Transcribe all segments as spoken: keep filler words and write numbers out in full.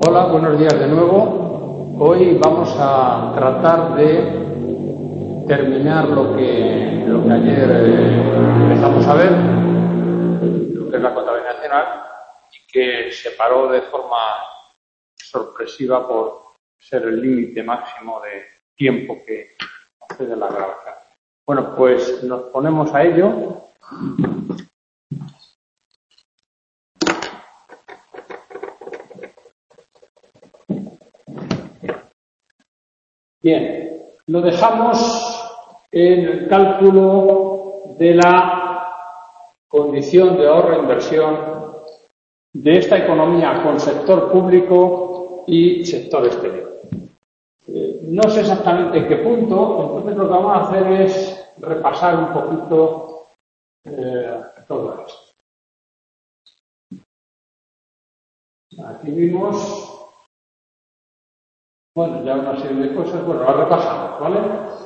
Hola, buenos días de nuevo. Hoy vamos a tratar de terminar lo que, lo que ayer eh, empezamos a ver, lo que es la contabilidad nacional, y que se paró de forma sorpresiva por ser el límite máximo de tiempo que concede la grabación. Bueno, pues nos ponemos a ello. Bien, lo dejamos en el cálculo de la condición de ahorro e inversión de esta economía con sector público y sector exterior. Eh, no sé exactamente en qué punto, entonces lo que vamos a hacer es repasar un poquito eh, todo esto. Aquí vimos, bueno, ya una serie de cosas, bueno, las repasamos, ¿vale?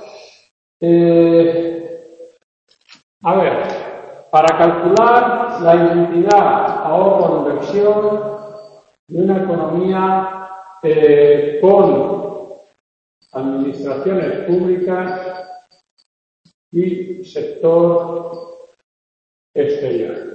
Eh, a ver, para calcular la identidad ahorro-inversión de una economía eh, con administraciones públicas y sector exterior.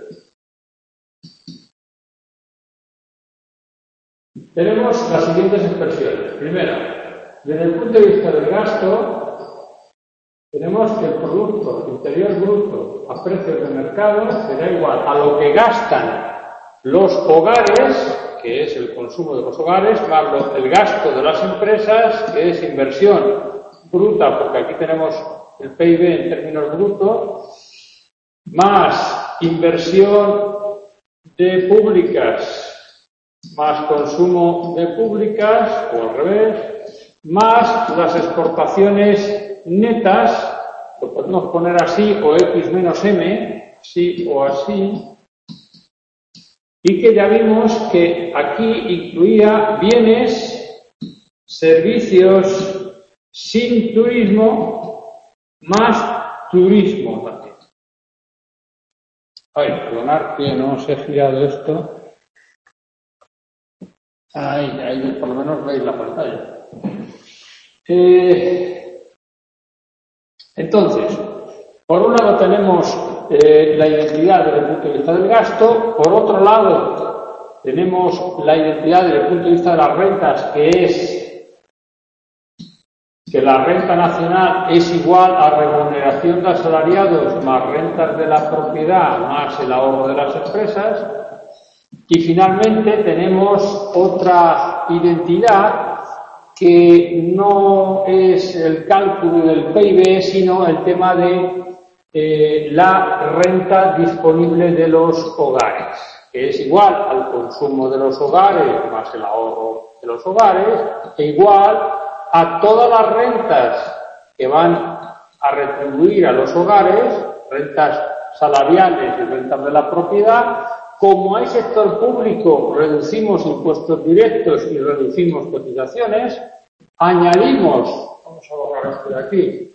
Tenemos las siguientes expresiones. Primera, desde el punto de vista del gasto, tenemos que el Producto Interior Bruto a precios de mercado será igual a lo que gastan los hogares, que es el consumo de los hogares, más el gasto de las empresas, que es inversión bruta, porque aquí tenemos el P I B en términos brutos, más inversión de públicas, más consumo de públicas, o al revés, más las exportaciones netas, lo podemos poner así, o X menos M, así o así, y que ya vimos que aquí incluía bienes, servicios sin turismo, más turismo también. A ver, perdonad que no os he girado esto. Ahí, ahí por lo menos veis la pantalla. Eh, entonces, por un lado tenemos eh, la identidad desde el punto de vista del gasto, por otro lado tenemos la identidad desde el punto de vista de las rentas, que es que la renta nacional es igual a remuneración de asalariados más rentas de la propiedad más el ahorro de las empresas. Y finalmente tenemos otra identidad que no es el cálculo del P I B, sino el tema de eh, la renta disponible de los hogares, que es igual al consumo de los hogares más el ahorro de los hogares, e igual a todas las rentas que van a retribuir a los hogares, rentas salariales y rentas de la propiedad. Como hay sector público, reducimos impuestos directos y reducimos cotizaciones, añadimos, vamos a borrar esto de aquí,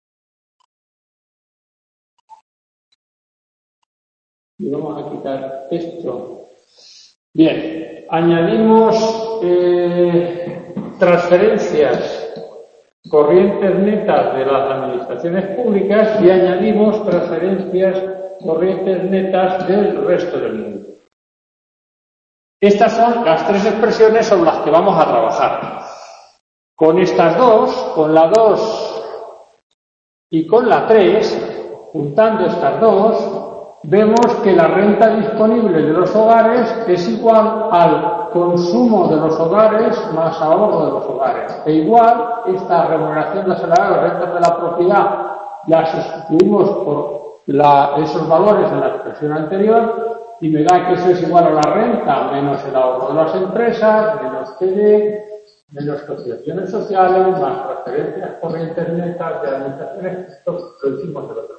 y vamos a quitar esto. Bien, añadimos eh, transferencias corrientes netas de las administraciones públicas y añadimos transferencias corrientes netas del resto del mundo. Estas son las tres expresiones sobre las que vamos a trabajar. Con estas dos, con la dos y con la tres, juntando estas dos, vemos que la renta disponible de los hogares es igual al consumo de los hogares más ahorro de los hogares. E igual, esta remuneración de salarios, rentas de la propiedad, la sustituimos por La, esos valores en la expresión anterior y me da que eso es igual a la renta menos el ahorro de las empresas, menos P D, menos cotizaciones sociales, más transferencias corrientes netas de administraciones. Esto lo hicimos del otro.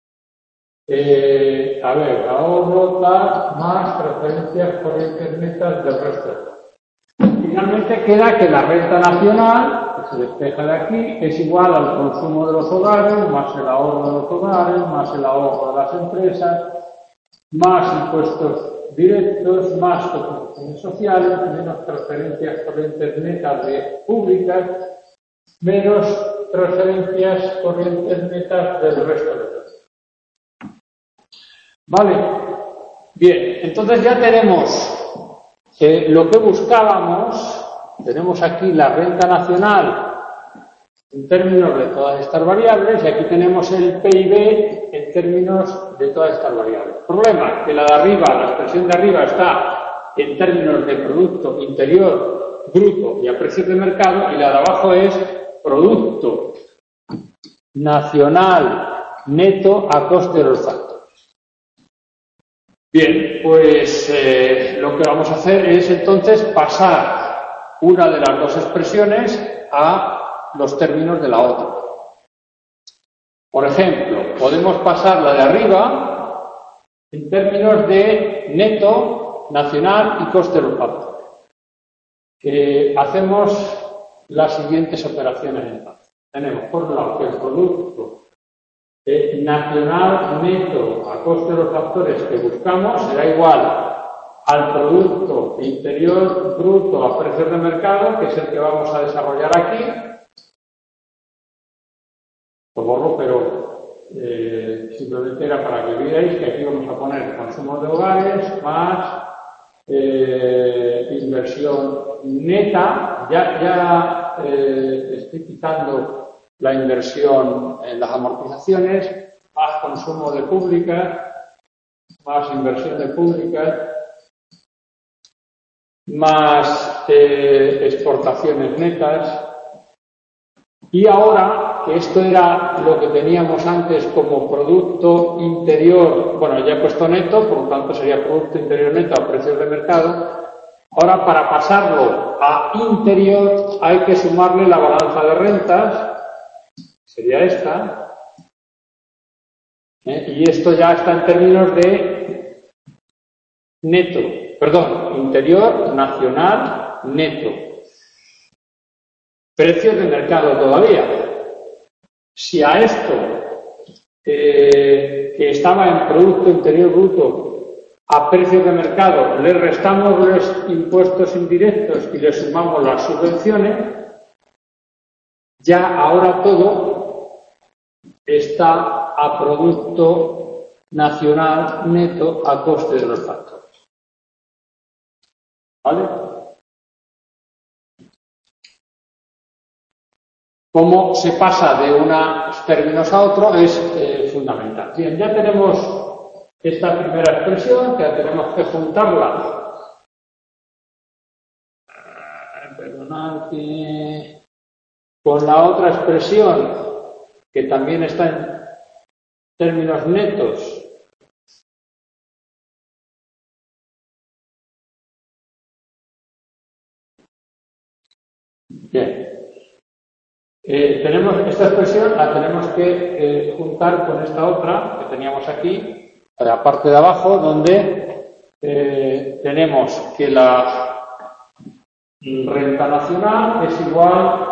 Eh, a ver, ahorro tal, más transferencias corrientes netas del resto. Finalmente queda que la renta nacional, que se despeja de aquí, es igual al consumo de los hogares, más el ahorro de los hogares, más el ahorro de las empresas, más impuestos directos, más cotizaciones sociales, menos transferencias corrientes netas de públicas, menos transferencias corrientes netas del resto de los. ¿Vale? Bien, entonces ya tenemos eh, lo que buscábamos. Tenemos aquí la renta nacional en términos de todas estas variables y aquí tenemos el P I B en términos de todas estas variables. Problema, que la de arriba, la expresión de arriba está en términos de Producto Interior Bruto y a precios de mercado y la de abajo es Producto Nacional Neto a coste de los factores. Bien, pues eh, lo que vamos a hacer es entonces pasar una de las dos expresiones a los términos de la otra. Por ejemplo, podemos pasar la de arriba en términos de neto, nacional y coste de los factores. Eh, hacemos las siguientes operaciones entonces. Tenemos por un lado que el producto Eh, nacional neto a coste de los factores que buscamos será igual al Producto Interior Bruto a precios de mercado, que es el que vamos a desarrollar aquí. Lo borro, pero eh, simplemente era para que veáis que aquí vamos a poner consumo de hogares más eh, inversión neta. Ya, ya eh, estoy quitando la inversión en las amortizaciones, más consumo de públicas, más inversión de públicas, más eh, exportaciones netas. Y ahora, que esto era lo que teníamos antes como Producto Interior, bueno, ya he puesto neto, por lo tanto sería Producto Interior Neto a precios de mercado. Ahora, para pasarlo a interior, hay que sumarle la balanza de rentas, sería esta, ¿eh? Y esto ya está en términos de neto, perdón, interior, nacional, neto. Precios de mercado todavía. Si a esto, eh, que estaba en Producto Interior Bruto, a precios de mercado, le restamos los impuestos indirectos y le sumamos las subvenciones, ya ahora todo está a Producto Nacional Neto a coste de los factores. ¿Vale? Cómo se pasa de unos términos a otro es eh, fundamental. Bien, ya tenemos esta primera expresión, que tenemos que juntarla. Perdonad que con la otra expresión, que también está en términos netos. Bien. Eh, tenemos esta expresión, la tenemos que eh, juntar con esta otra que teníamos aquí, a la parte de abajo, donde eh, tenemos que la renta nacional es igual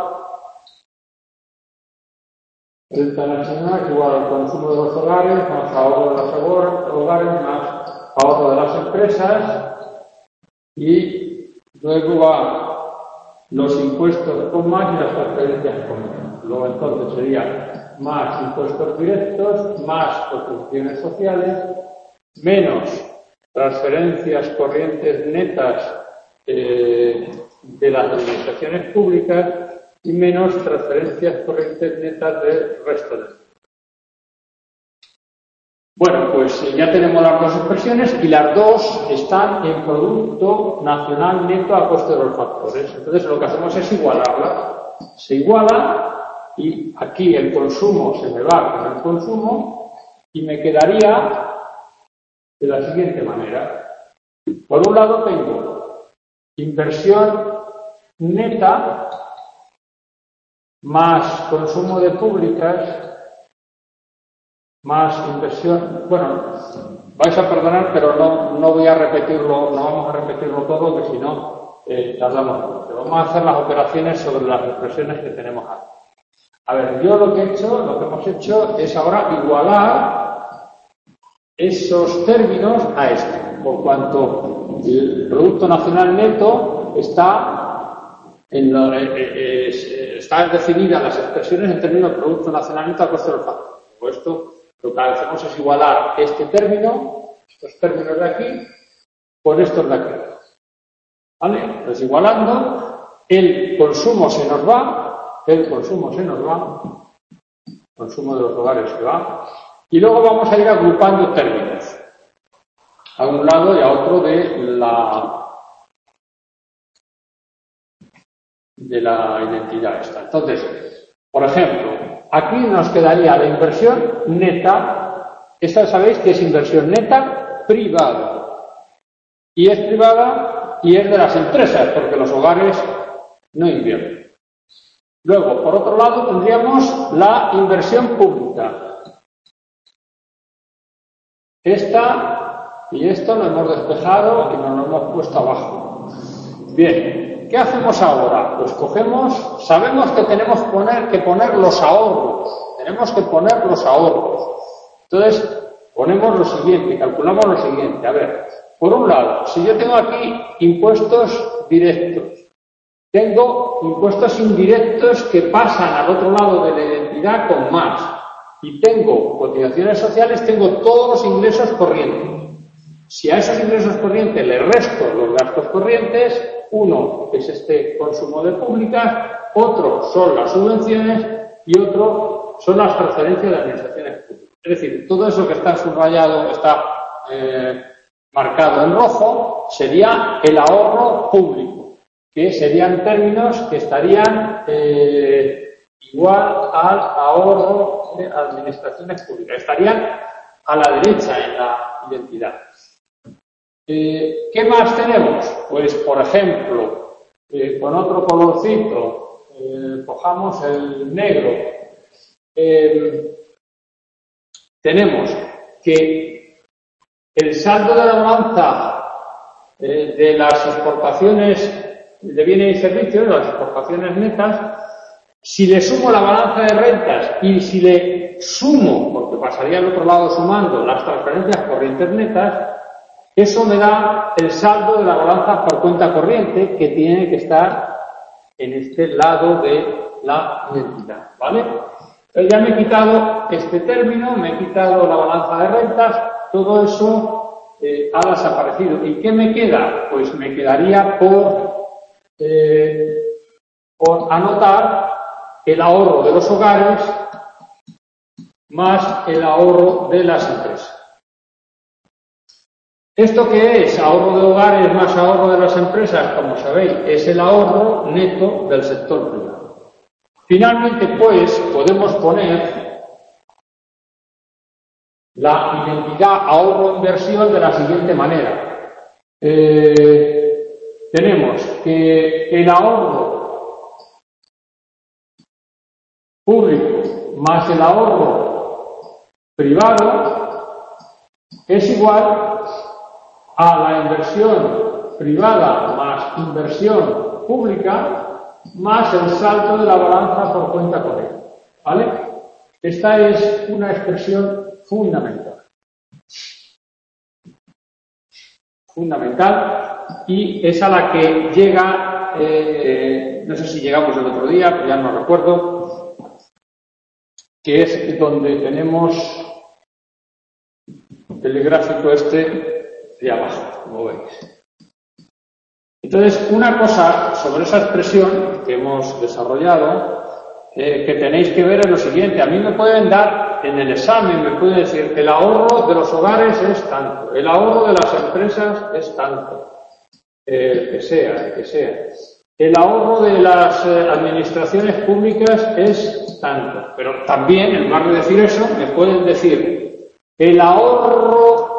Renta nacional es igual al consumo de los hogares, más ahorro de los hogares, más ahorro de las empresas, y luego va los impuestos con más y las transferencias con menos. Luego entonces sería más impuestos directos, más contribuciones sociales, menos transferencias corrientes netas eh, de las administraciones públicas, y menos transferencias corrientes netas del resto de. Bueno, pues ya tenemos las dos expresiones y las dos están en Producto Nacional Neto a coste de los factores. Entonces lo que hacemos es igualarlas. Se iguala y aquí el consumo se me va con el consumo y me quedaría de la siguiente manera. Por un lado tengo inversión neta más consumo de públicas, más inversión. Bueno, vais a perdonar, pero no, no voy a repetirlo, no vamos a repetirlo todo, que si no, eh, tardamos mucho. Vamos a hacer las operaciones sobre las expresiones que tenemos aquí. A ver, yo lo que he hecho, lo que hemos hecho es ahora igualar esos términos a esto, por cuanto el Producto Nacional Neto está, en lo, eh, eh, está definida las expresiones en términos de Producto Nacional Neto a coste del factor. Por esto, lo que hacemos es igualar este término, estos términos de aquí, con estos de aquí. ¿Vale? Entonces, igualando, el consumo se nos va, el consumo se nos va, el consumo de los hogares se va, y luego vamos a ir agrupando términos, a un lado y a otro de la, de la identidad esta. Entonces, por ejemplo, aquí nos quedaría la inversión neta. Esta sabéis que es inversión neta privada. Y es privada y es de las empresas, porque los hogares no invierten. Luego, por otro lado, tendríamos la inversión pública. Esta y esto lo hemos despejado y nos lo hemos puesto abajo. Bien, ¿qué hacemos ahora? Pues cogemos, sabemos que tenemos poner, que poner los ahorros, tenemos que poner los ahorros. Entonces, ponemos lo siguiente, calculamos lo siguiente. A ver, por un lado, si yo tengo aquí impuestos directos, tengo impuestos indirectos que pasan al otro lado de la identidad con más, y tengo cotizaciones sociales, tengo todos los ingresos corrientes. Si a esos ingresos corrientes le resto los gastos corrientes, uno es este consumo de públicas, otro son las subvenciones y otro son las transferencias de administraciones públicas. Es decir, todo eso que está subrayado, está eh, marcado en rojo, sería el ahorro público, que serían términos que estarían eh, igual al ahorro de administraciones públicas. Estarían a la derecha en la identidad. Eh, ¿Qué más tenemos? Pues, por ejemplo, eh, con otro colorcito, eh, cojamos el negro. Eh, tenemos que el saldo de la balanza eh, de las exportaciones de bienes y servicios, las exportaciones netas, si le sumo la balanza de rentas y si le sumo, porque pasaría al otro lado sumando las transferencias corrientes netas, eso me da el saldo de la balanza por cuenta corriente, que tiene que estar en este lado de la identidad, ¿vale? Entonces ya me he quitado este término, me he quitado la balanza de rentas, todo eso eh, ha desaparecido. ¿Y qué me queda? Pues me quedaría por, eh, por anotar el ahorro de los hogares más el ahorro de las empresas. ¿Esto qué es? Ahorro de hogares más ahorro de las empresas, como sabéis, es el ahorro neto del sector privado. Finalmente, pues, podemos poner la identidad ahorro-inversión de la siguiente manera. Eh, tenemos que el ahorro público más el ahorro privado es igual a la inversión privada más inversión pública más el salto de la balanza por cuenta corriente. ¿Vale? Esta es una expresión fundamental. Fundamental y es a la que llega, eh, no sé si llegamos el otro día, pero ya no recuerdo, que es donde tenemos el gráfico este de abajo, como veis. Entonces, una cosa sobre esa expresión que hemos desarrollado, eh, que tenéis que ver es lo siguiente. A mí me pueden dar en el examen, me pueden decir, el ahorro de los hogares es tanto, el ahorro de las empresas es tanto, eh, el que sea, el que sea. El ahorro de las eh, administraciones públicas es tanto, pero también, en lugar de decir eso, me pueden decir, el ahorro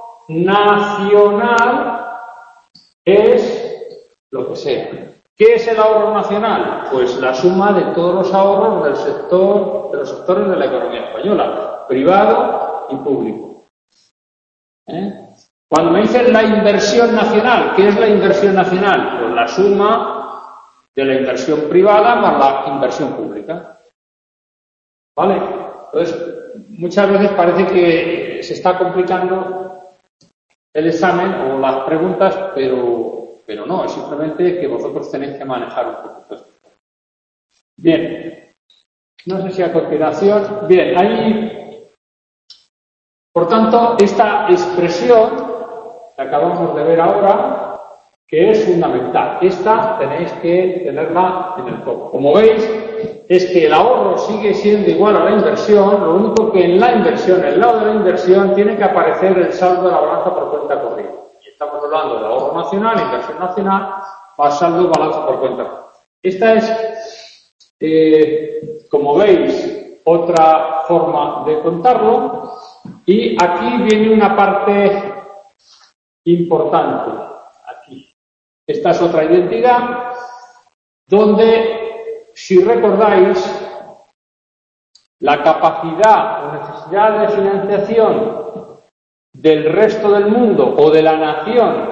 nacional es lo que sea. ¿Qué es el ahorro nacional? Pues la suma de todos los ahorros del sector, de los sectores de la economía española, privado y público. ¿Eh? Cuando me dicen la inversión nacional, ¿qué es la inversión nacional? Pues la suma de la inversión privada más la inversión pública. ¿Vale? Entonces, muchas veces parece que se está complicando el examen o las preguntas, pero, pero no, es simplemente que vosotros tenéis que manejar un poquito esto. Bien, no sé si a continuación, bien, ahí, por tanto, esta expresión que acabamos de ver ahora, que es fundamental, esta tenéis que tenerla en el foco. Como veis, es que el ahorro sigue siendo igual a la inversión, lo único que en la inversión, en el lado de la inversión, tiene que aparecer el saldo de la balanza por cuenta corriente. Y estamos hablando del ahorro nacional, inversión nacional, más saldo balanza por cuenta corriente. Esta es, eh, como veis, otra forma de contarlo. Y aquí viene una parte importante. Aquí. Esta es otra identidad donde, si recordáis, la capacidad o necesidad de financiación del resto del mundo o de la nación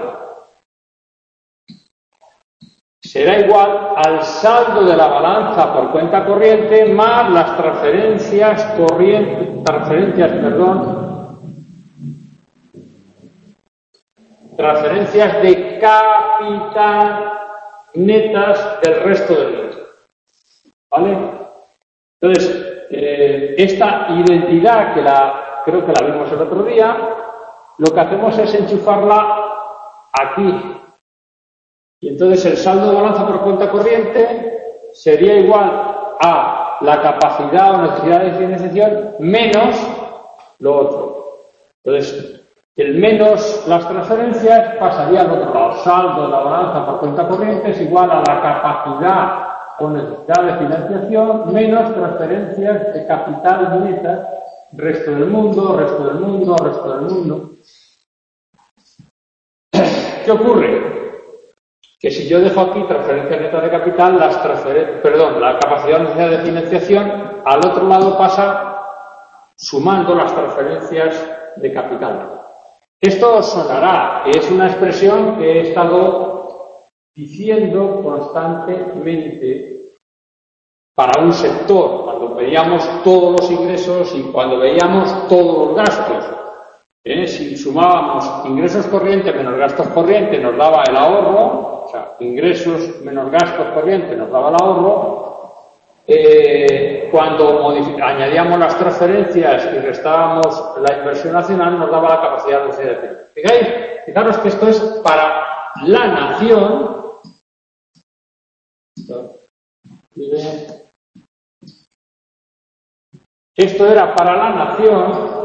será igual al saldo de la balanza por cuenta corriente más las transferencias corrientes, transferencias, perdón, transferencias de capital netas del resto del mundo. ¿Vale? Entonces, eh, esta identidad, que la creo que la vimos el otro día, lo que hacemos es enchufarla aquí. Y entonces el saldo de balanza por cuenta corriente sería igual a la capacidad o necesidad de financiación menos lo otro. Entonces, el menos las transferencias pasaría al otro lado. Saldo de la balanza por cuenta corriente es igual a la capacidad o necesidad de financiación menos transferencias de capital netas, resto del mundo, resto del mundo, resto del mundo. ¿Qué ocurre? Que si yo dejo aquí transferencias netas de capital, las transferencias, perdón, la capacidad o necesidad de financiación, al otro lado pasa sumando las transferencias de capital. Esto os sonará, es una expresión que he estado diciendo constantemente para un sector, cuando veíamos todos los ingresos y cuando veíamos todos los gastos. ¿Eh? Si sumábamos ingresos corrientes menos gastos corrientes nos daba el ahorro, o sea, ingresos menos gastos corrientes nos daba el ahorro. Eh, cuando añadíamos las transferencias y restábamos la inversión nacional nos daba la capacidad de financiación. Fijáis, fijaros que esto es para la nación. Esto era para la nación,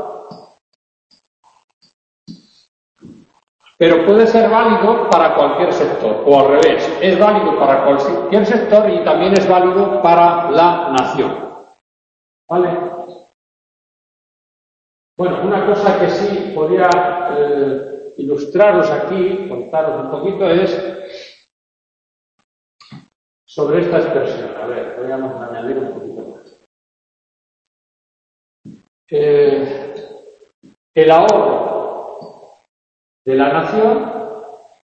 pero puede ser válido para cualquier sector, o al revés, es válido para cualquier sector y también es válido para la nación. ¿Vale? Bueno, una cosa que sí podría eh, ilustraros aquí, contaros un poquito, es sobre esta expresión. A ver, podríamos añadir un poquito más. Eh, el ahorro de la nación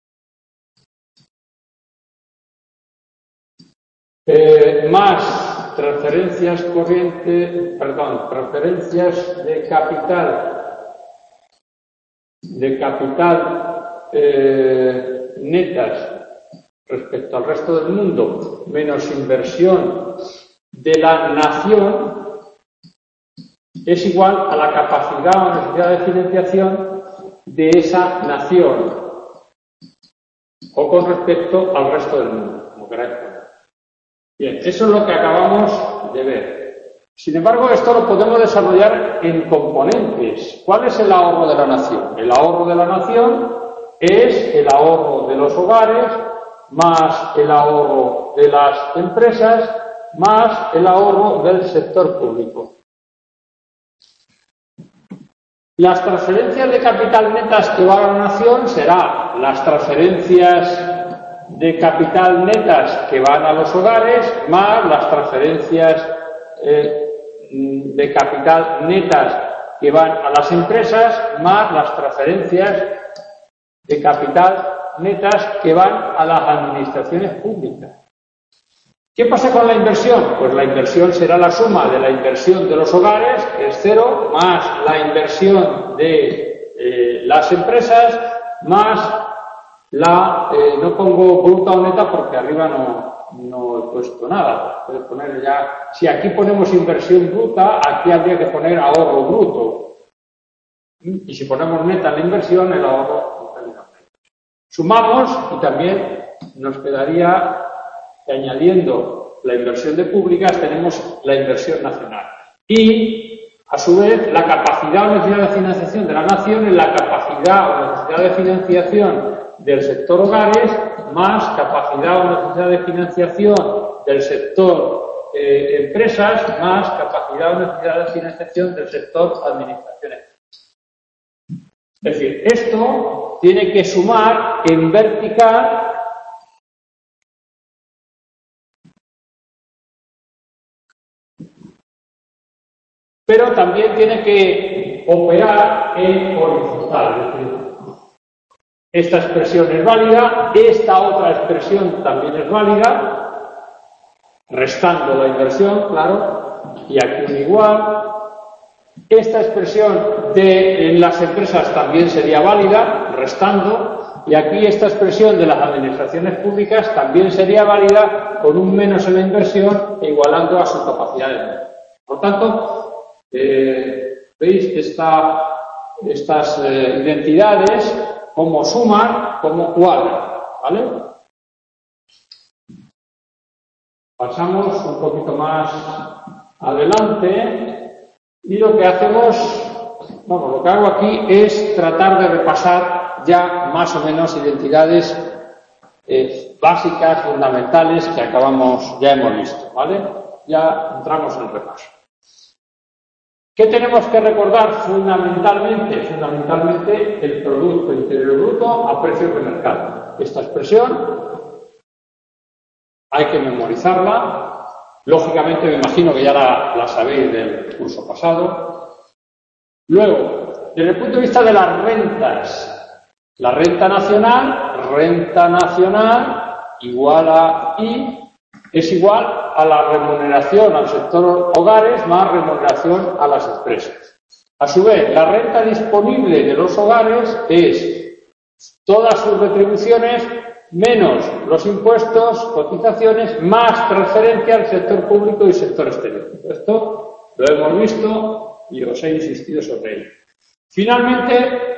eh, más transferencias corrientes, perdón, transferencias de capital, de capital eh, netas respecto al resto del mundo, menos inversión de la nación, es igual a la capacidad o necesidad de financiación de esa nación o con respecto al resto del mundo, como queráis poner. Bien, eso es lo que acabamos de ver. Sin embargo, esto lo podemos desarrollar en componentes. ¿Cuál es el ahorro de la nación? El ahorro de la nación es el ahorro de los hogares más el ahorro de las empresas más el ahorro del sector público. Las transferencias de capital netas que va a la nación serán las transferencias de capital netas que van a los hogares más las transferencias eh, de capital netas que van a las empresas más las transferencias de capital netas que van a las administraciones públicas. ¿Qué pasa con la inversión? Pues la inversión será la suma de la inversión de los hogares, que es cero, más la inversión de eh, las empresas, más la, eh, no pongo bruta o neta porque arriba no, no he puesto nada. Puedes poner ya, si aquí ponemos inversión bruta, aquí habría que poner ahorro bruto. Y si ponemos neta en la inversión, el ahorro no. Sumamos y también nos quedaría que añadiendo la inversión de públicas tenemos la inversión nacional. Y, a su vez, la capacidad o necesidad de financiación de la nación es la capacidad o necesidad de financiación del sector hogares más capacidad o necesidad de financiación del sector eh, empresas más capacidad o necesidad de financiación del sector administraciones. Es decir, esto tiene que sumar en vertical pero también tiene que operar en horizontal. Es decir, esta expresión es válida, esta otra expresión también es válida, restando la inversión, claro, y aquí un igual. Esta expresión de en las empresas también sería válida, restando, y aquí esta expresión de las administraciones públicas también sería válida con un menos en la inversión e igualando a su capacidad de inversión. Por tanto, Eh, veis esta, estas eh, identidades como suman, como cuadran, ¿vale? Pasamos un poquito más adelante y lo que hacemos, bueno, lo que hago aquí es tratar de repasar ya más o menos identidades eh, básicas, fundamentales que acabamos, ya hemos visto, ¿vale? Ya entramos en el repaso. ¿Qué tenemos que recordar fundamentalmente? Fundamentalmente el Producto Interior Bruto a precios de mercado. Esta expresión hay que memorizarla. Lógicamente me imagino que ya la, la sabéis del curso pasado. Luego, desde el punto de vista de las rentas, la renta nacional, renta nacional igual a I, es igual a la remuneración al sector hogares más remuneración a las empresas. A su vez, la renta disponible de los hogares es todas sus retribuciones menos los impuestos, cotizaciones, más transferencia al sector público y sector exterior. Esto lo hemos visto y os he insistido sobre ello. Finalmente,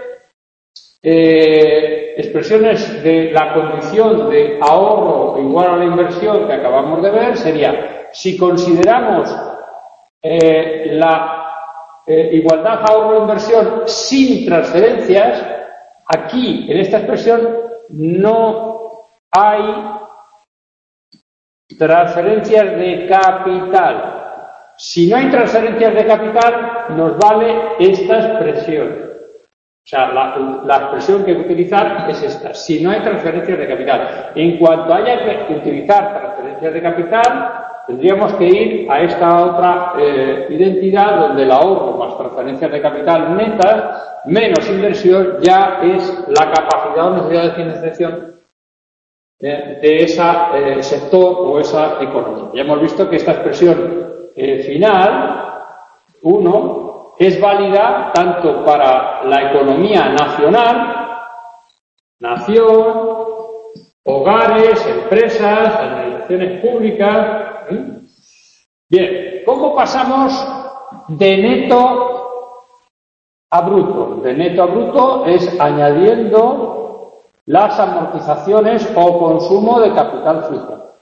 Eh, expresiones de la condición de ahorro igual a la inversión que acabamos de ver sería, si consideramos eh, la eh, igualdad ahorro-inversión sin transferencias, aquí en esta expresión no hay transferencias de capital. Si no hay transferencias de capital, nos vale esta expresión. O sea, la, la expresión que hay que utilizar es esta, si no hay transferencias de capital. En cuanto haya que utilizar transferencias de capital, tendríamos que ir a esta otra eh, identidad donde el ahorro más transferencias de capital netas menos inversión ya es la capacidad o necesidad de financiación eh, de ese eh, sector o esa economía. Ya hemos visto que esta expresión eh, final, uno, es válida tanto para la economía nacional, nación, hogares, empresas, administraciones públicas. ¿eh? Bien, ¿cómo pasamos de neto a bruto? De neto a bruto es añadiendo las amortizaciones o consumo de capital fijo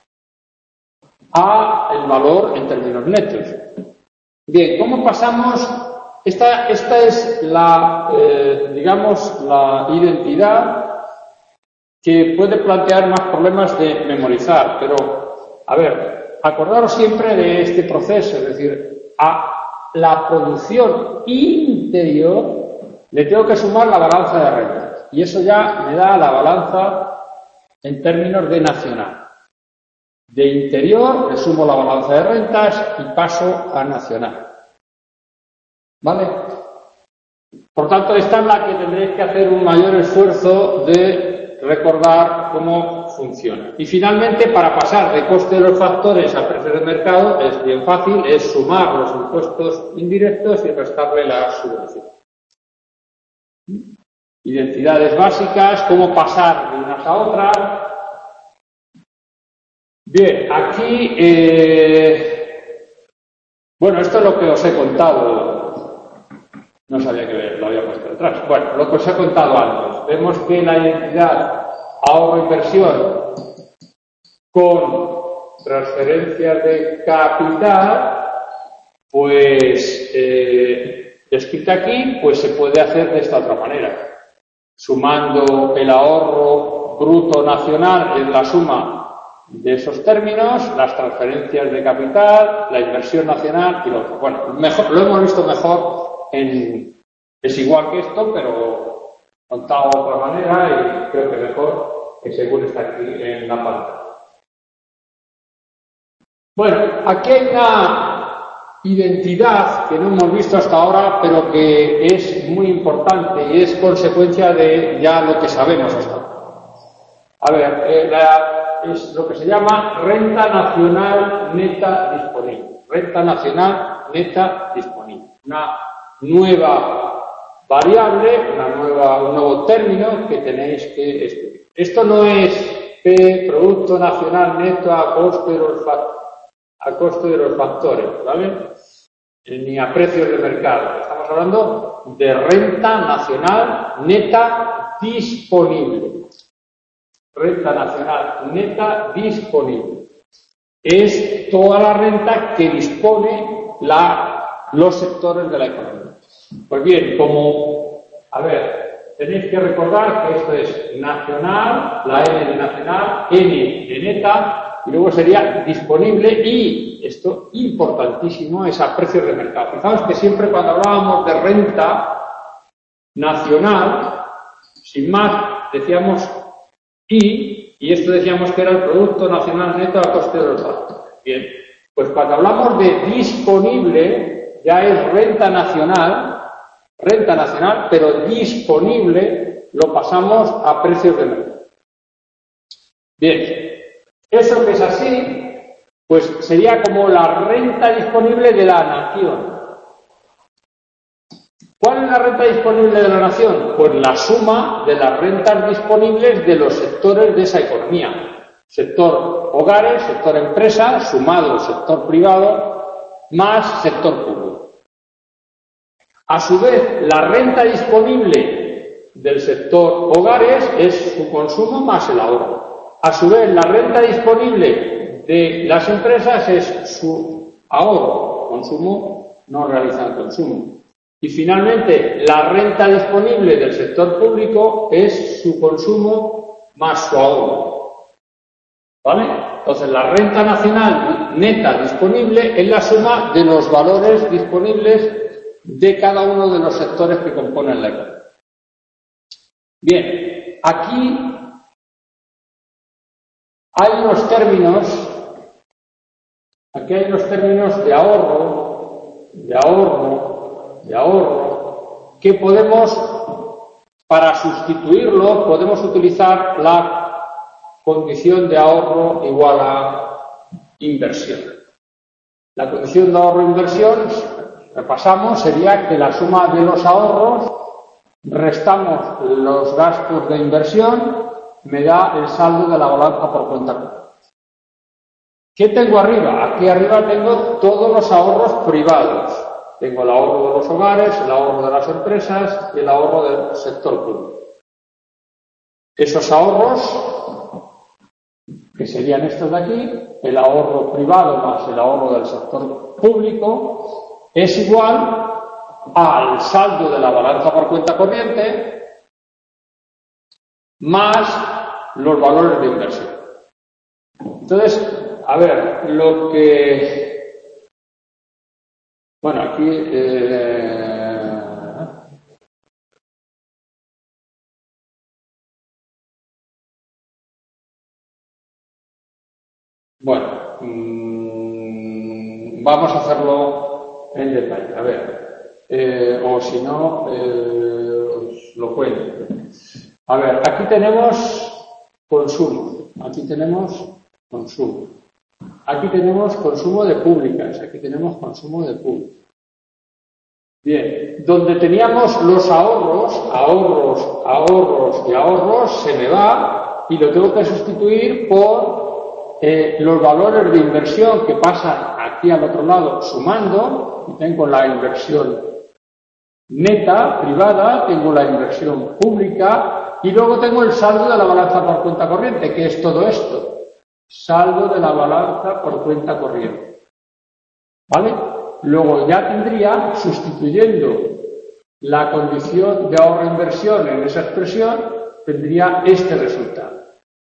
a el valor en términos netos. Bien, ¿cómo pasamos? Esta, esta es la, eh, digamos, la identidad que puede plantear más problemas de memorizar, pero, a ver, acordaros siempre de este proceso, es decir, a la producción interior le tengo que sumar la balanza de rentas, y eso ya me da la balanza en términos de nacional. De interior le sumo la balanza de rentas y paso a nacional. ¿Vale? Por tanto, esta es la que tendréis que hacer un mayor esfuerzo de recordar cómo funciona. Y finalmente, para pasar de coste de los factores a precio de mercado, es bien fácil, es sumar los impuestos indirectos y restarle la subvención. Identidades básicas, cómo pasar de unas a otras. Bien, aquí, eh, bueno, esto es lo que os he contado. No sabía que lo había puesto detrás. Bueno, lo que os he contado antes. Vemos que la identidad ahorro-inversión con transferencias de capital, pues eh, escrita aquí, pues se puede hacer de esta otra manera. Sumando el ahorro bruto nacional en la suma de esos términos, las transferencias de capital, la inversión nacional y lo otro. Bueno, mejor, lo hemos visto mejor en... Es igual que esto, pero contado de otra manera y creo que mejor que según está aquí en la pantalla. Bueno, aquí hay una identidad que no hemos visto hasta ahora, pero que es muy importante y es consecuencia de ya lo que sabemos hasta ahora. A ver, eh, la, es lo que se llama renta nacional neta disponible. Renta nacional neta disponible. Una nueva variable, una nueva, un nuevo término que tenéis que estudiar. Esto no es P, Producto Nacional Neto a coste de los factores. a coste de los factores, ¿vale? Ni a precios de mercado. Estamos hablando de renta nacional neta disponible. Renta nacional neta disponible. Es toda la renta que dispone la, los sectores de la economía. Pues bien, como, a ver, tenéis que recordar que esto es nacional, la N de nacional, N de neta, y luego sería disponible y, esto importantísimo, es a precios de mercado. Fijaos que siempre cuando hablábamos de renta nacional, sin más, decíamos I, y esto decíamos que era el Producto Nacional Neto a coste de los factores. Bien, pues cuando hablamos de disponible, ya es renta nacional, renta nacional, pero disponible lo pasamos a precios de mercado. Bien. Eso que es así, pues sería como la renta disponible de la nación. ¿Cuál es la renta disponible de la nación? Pues la suma de las rentas disponibles de los sectores de esa economía. Sector hogares, sector empresa, sumado sector privado, más sector público. A su vez, la renta disponible del sector hogares es su consumo más el ahorro. A su vez, la renta disponible de las empresas es su ahorro, consumo no realizado consumo. Y finalmente, la renta disponible del sector público es su consumo más su ahorro. ¿Vale? Entonces, la renta nacional neta disponible es la suma de los valores disponibles de cada uno de los sectores que componen la economía. Bien, aquí hay unos términos, aquí hay unos términos de ahorro, de ahorro, de ahorro, que podemos, para sustituirlo, podemos utilizar la condición de ahorro igual a inversión. La condición de ahorro-inversión, repasamos, sería que la suma de los ahorros, restamos los gastos de inversión, me da el saldo de la balanza por cuenta corriente. ¿Qué tengo arriba? Aquí arriba tengo todos los ahorros privados. Tengo el ahorro de los hogares, el ahorro de las empresas y el ahorro del sector público. Esos ahorros, que serían estos de aquí, el ahorro privado más el ahorro del sector público, es igual al saldo de la balanza por cuenta corriente más los valores de inversión. Entonces, a ver, lo que... Bueno, aquí... Eh... Bueno, mmm, vamos a hacerlo en detalle. A ver, eh, o si no, eh, os lo cuento. A ver, aquí tenemos consumo. aquí tenemos consumo. Aquí tenemos consumo de públicas, aquí tenemos consumo de públicas. Bien, donde teníamos los ahorros, ahorros, ahorros y ahorros, se me va y lo tengo que sustituir por eh, los valores de inversión que pasan aquí al otro lado sumando, y tengo la inversión neta, privada, tengo la inversión pública y luego tengo el saldo de la balanza por cuenta corriente, que es todo esto. Saldo de la balanza por cuenta corriente. ¿Vale? Luego ya tendría, sustituyendo la condición de ahorro-inversión en esa expresión, tendría este resultado.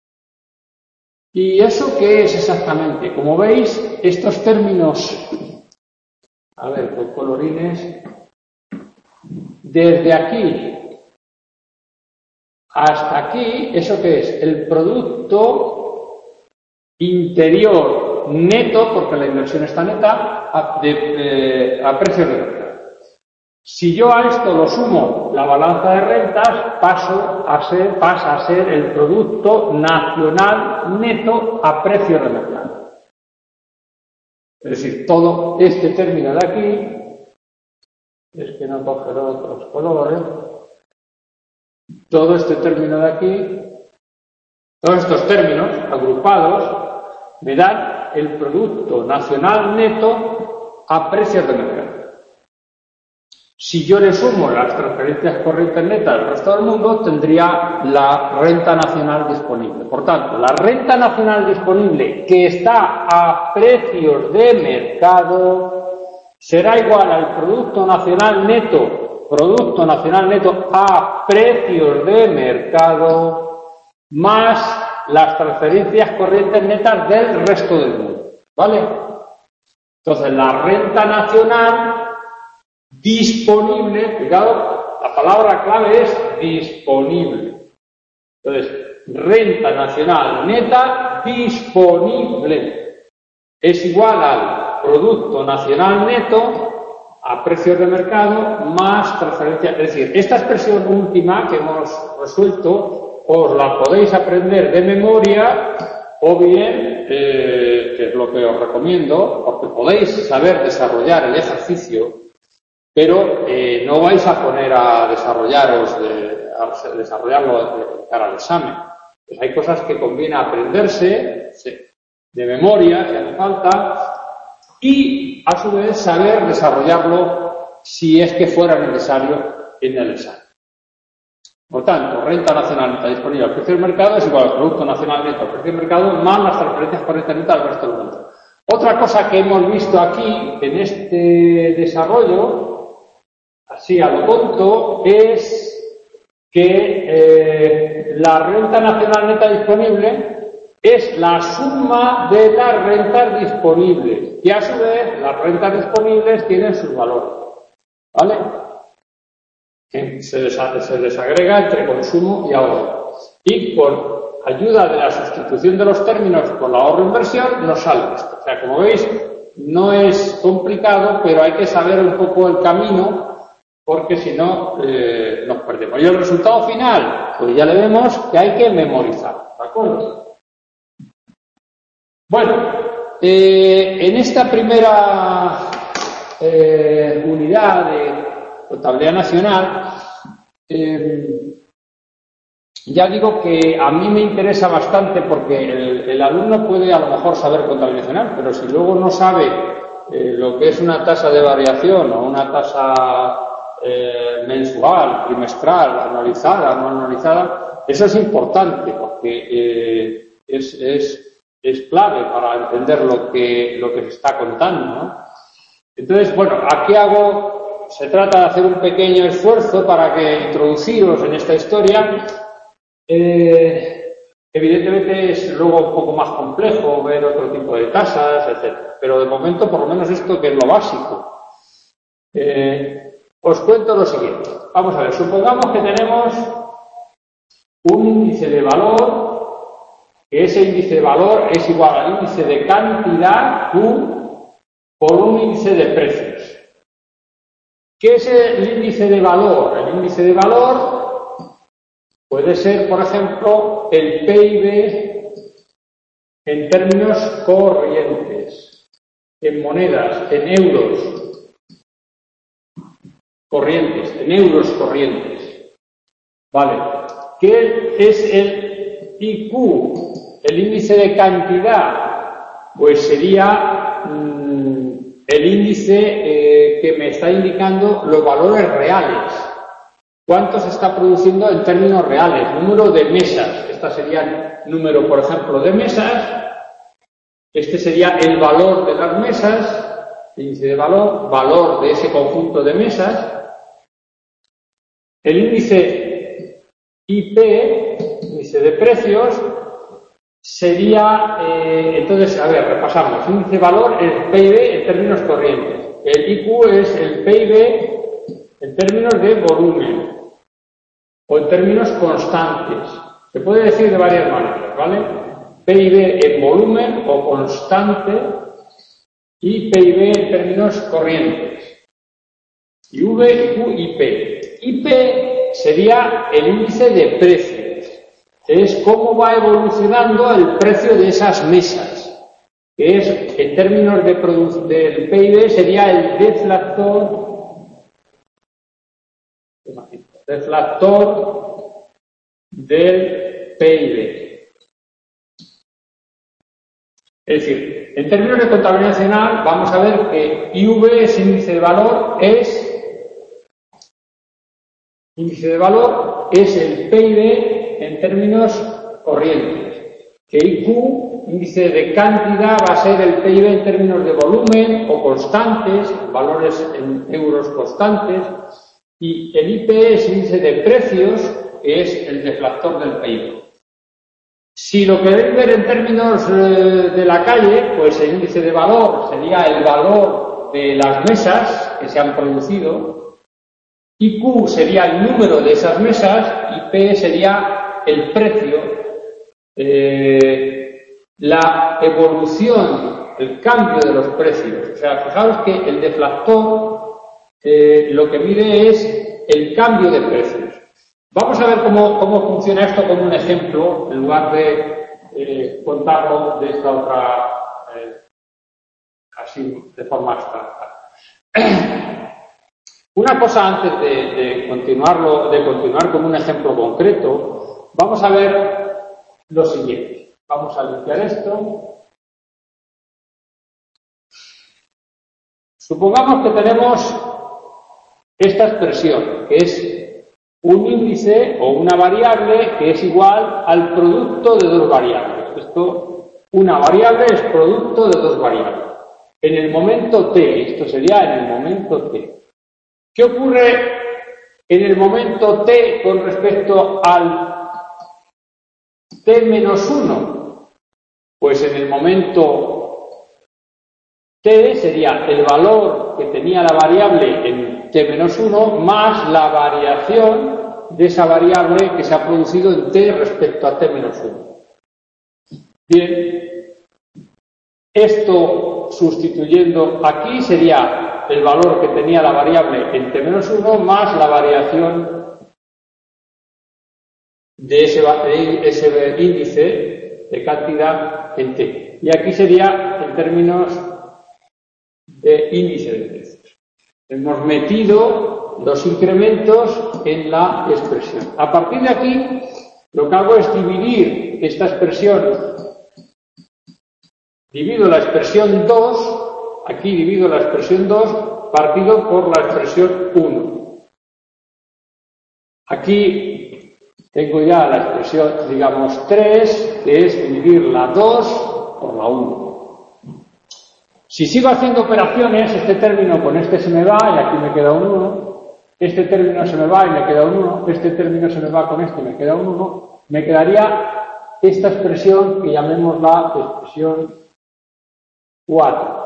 ¿Y eso qué es exactamente? Como veis, estos términos, a ver, con colorines, desde aquí hasta aquí, ¿eso qué es? El producto interior neto, porque la inversión está neta, a, de, eh, a precio de mercado. Si yo a esto lo sumo la balanza de rentas, paso a ser, pasa a ser el producto nacional neto a precio de mercado. Es decir, todo este término de aquí, es que no coge los otros colores, todo este término de aquí, todos estos términos agrupados, me dan el producto nacional neto a precios de mercado. Si yo le sumo las transferencias corrientes netas del resto del mundo, tendría la renta nacional disponible. Por tanto, la renta nacional disponible que está a precios de mercado será igual al producto nacional neto, producto nacional neto a precios de mercado, más las transferencias corrientes netas del resto del mundo, ¿vale? Entonces, la renta nacional disponible, cuidado, la palabra clave es disponible. Entonces, renta nacional neta disponible es igual al producto nacional neto a precios de mercado más transferencias. Es decir, esta expresión última que hemos resuelto os la podéis aprender de memoria o bien, eh, que es lo que os recomiendo, porque podéis saber desarrollar el ejercicio, pero eh, no vais a poner a desarrollaros de, a desarrollarlo de cara al examen. Pues hay cosas que conviene aprenderse sí, de memoria, si hace falta, y a su vez saber desarrollarlo si es que fuera necesario en el examen. Por tanto, renta nacional neta disponible al precio del mercado es igual al producto nacional neto al precio del mercado más las transferencias corrientes netas al resto del mundo. Otra cosa que hemos visto aquí en este desarrollo, así a lo tonto, es que eh, la renta nacional neta disponible es la suma de las rentas disponibles y a su vez las rentas disponibles tienen sus valores, ¿vale? Se, desa, se desagrega entre consumo y ahorro. Y con ayuda de la sustitución de los términos por la ahorro-inversión nos sale esto. O sea, como veis, no es complicado, pero hay que saber un poco el camino, porque si no, eh, nos perdemos. Y el resultado final, pues ya le vemos que hay que memorizar, ¿de acuerdo? Bueno, eh, en esta primera eh, unidad de contabilidad nacional, eh, ya digo que a mí me interesa bastante porque el, el alumno puede a lo mejor saber contabilidad nacional, pero si luego no sabe eh, lo que es una tasa de variación o una tasa eh, mensual, trimestral, anualizada, no anualizada, eso es importante porque eh, es, es, es clave para entender lo que, lo que se está contando, ¿no? Entonces, bueno, aquí hago... Se trata de hacer un pequeño esfuerzo para que introduciros en esta historia. Eh, evidentemente es luego un poco más complejo ver otro tipo de tasas, etcétera. Pero de momento, por lo menos esto que es lo básico. Eh, os cuento lo siguiente. Vamos a ver, supongamos que tenemos un índice de valor, que ese índice de valor es igual al índice de cantidad Q por un índice de precios. ¿Qué es el índice de valor? El índice de valor puede ser, por ejemplo, el P I B en términos corrientes, en monedas, en euros corrientes, en euros corrientes. Vale. ¿Qué es el I Q? El índice de cantidad. Pues sería mmm, el índice eh, que me está indicando los valores reales. ¿Cuánto se está produciendo en términos reales? Número de mesas. Esta sería el número, por ejemplo, de mesas. Este sería el valor de las mesas, índice de valor, valor de ese conjunto de mesas. El índice I P, índice de precios, sería, eh, entonces, a ver, repasamos. Índice de valor, el P I B en términos corrientes. El I Q es el P I B en términos de volumen o en términos constantes. Se puede decir de varias maneras, ¿vale? P I B en volumen o constante y P I B en términos corrientes. Y V, I Q y P. I P sería el índice de precios. Es cómo va evolucionando el precio de esas mesas. Que es, en términos de produ- del P I B, sería el deflactor deflactor del P I B. Es decir, en términos de contabilidad nacional, vamos a ver que I V es índice de valor, es índice de valor es el P I B en términos corrientes. Que I Q, índice de cantidad, va a ser el P I B en términos de volumen o constantes, valores en euros constantes. Y el I P es índice de precios, que es el deflactor del P I B. Si lo queréis ver en términos eh, de la calle, pues el índice de valor sería el valor de las mesas que se han producido. I Q sería el número de esas mesas y P sería el precio, eh, la evolución, el cambio de los precios. O sea, fijaos que el deflactor eh, lo que mide es el cambio de precios. Vamos a ver cómo, cómo funciona esto con un ejemplo, en lugar de eh, contarlo de esta otra, eh, así, de forma abstracta. Una cosa antes de, de, continuarlo, de continuar con un ejemplo concreto, vamos a ver lo siguiente. Vamos a limpiar esto. Supongamos que tenemos esta expresión, que es un índice o una variable que es igual al producto de dos variables. Esto, una variable es producto de dos variables. En el momento t, esto sería en el momento t. ¿Qué ocurre en el momento t con respecto al t menos uno? Pues en el momento t sería el valor que tenía la variable en t menos uno más la variación de esa variable que se ha producido en t respecto a t menos uno. Bien, esto sustituyendo aquí sería el valor que tenía la variable en t menos uno más la variación de ese, de ese índice de cantidad en t. Y aquí sería en términos de índice de precios. Hemos metido los incrementos en la expresión. A partir de aquí, lo que hago es dividir esta expresión. Divido la expresión dos, aquí divido la expresión dos partido por la expresión uno. Aquí tengo ya la expresión, digamos, tres, que es dividir la dos por la uno. Si sigo haciendo operaciones, este término con este se me va y aquí me queda un uno, este término se me va y me queda un uno, este término se me va con este y me queda un uno, me quedaría esta expresión que llamémosla expresión cuatro.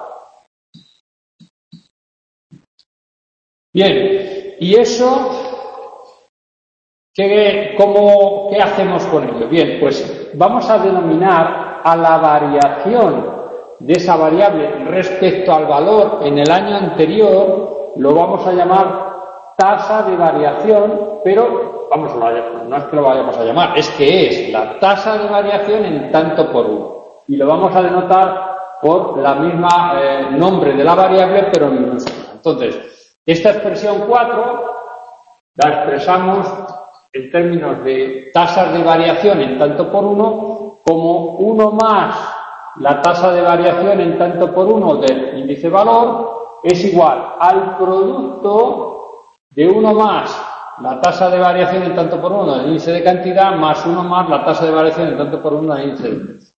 Bien, y eso, ¿qué, cómo, ¿qué hacemos con ello? Bien, pues vamos a denominar a la variación de esa variable respecto al valor en el año anterior, lo vamos a llamar tasa de variación, pero vamos a, no es que lo vayamos a llamar, es que es la tasa de variación en tanto por uno. y lo vamos a denotar por la misma eh, nombre de la variable, pero en minúscula. Entonces, esta expresión cuatro la expresamos en términos de tasas de variación en tanto por uno como uno más la tasa de variación en tanto por uno del índice valor es igual al producto de uno más la tasa de variación en tanto por uno del índice de cantidad más uno más la tasa de variación en tanto por uno del índice de precio.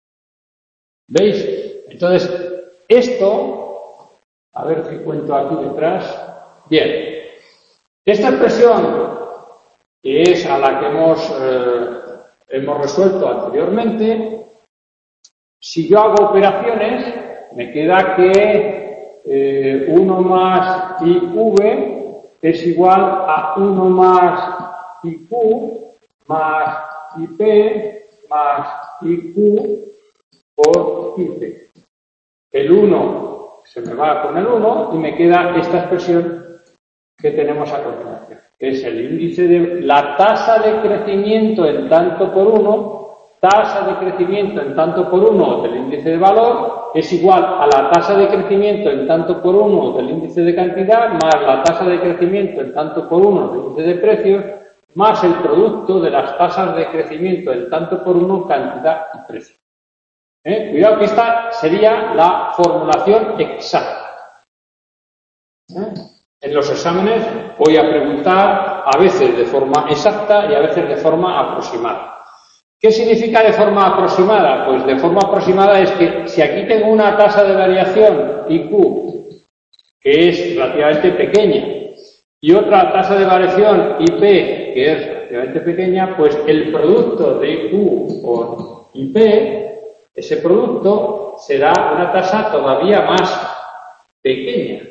¿Veis? Entonces, esto, a ver qué cuento aquí detrás. Bien, esta expresión, que es a la que hemos, eh, hemos resuelto anteriormente, si yo hago operaciones, me queda que eh, uno más I V es igual a uno más I Q más I P más I Q por I P. El uno se me va con el uno y me queda esta expresión que tenemos a continuación, que es el índice de la tasa de crecimiento en tanto por uno, tasa de crecimiento en tanto por uno del índice de valor es igual a la tasa de crecimiento en tanto por uno del índice de cantidad más la tasa de crecimiento en tanto por uno del índice de precios más el producto de las tasas de crecimiento en tanto por uno cantidad y precio. ¿Eh? Cuidado que esta sería la formulación exacta. ¿Eh? En los exámenes voy a preguntar a veces de forma exacta y a veces de forma aproximada. ¿Qué significa de forma aproximada? Pues de forma aproximada es que si aquí tengo una tasa de variación I Q que es relativamente pequeña y otra tasa de variación I P que es relativamente pequeña, pues el producto de I Q por I P, ese producto será una tasa todavía más pequeña.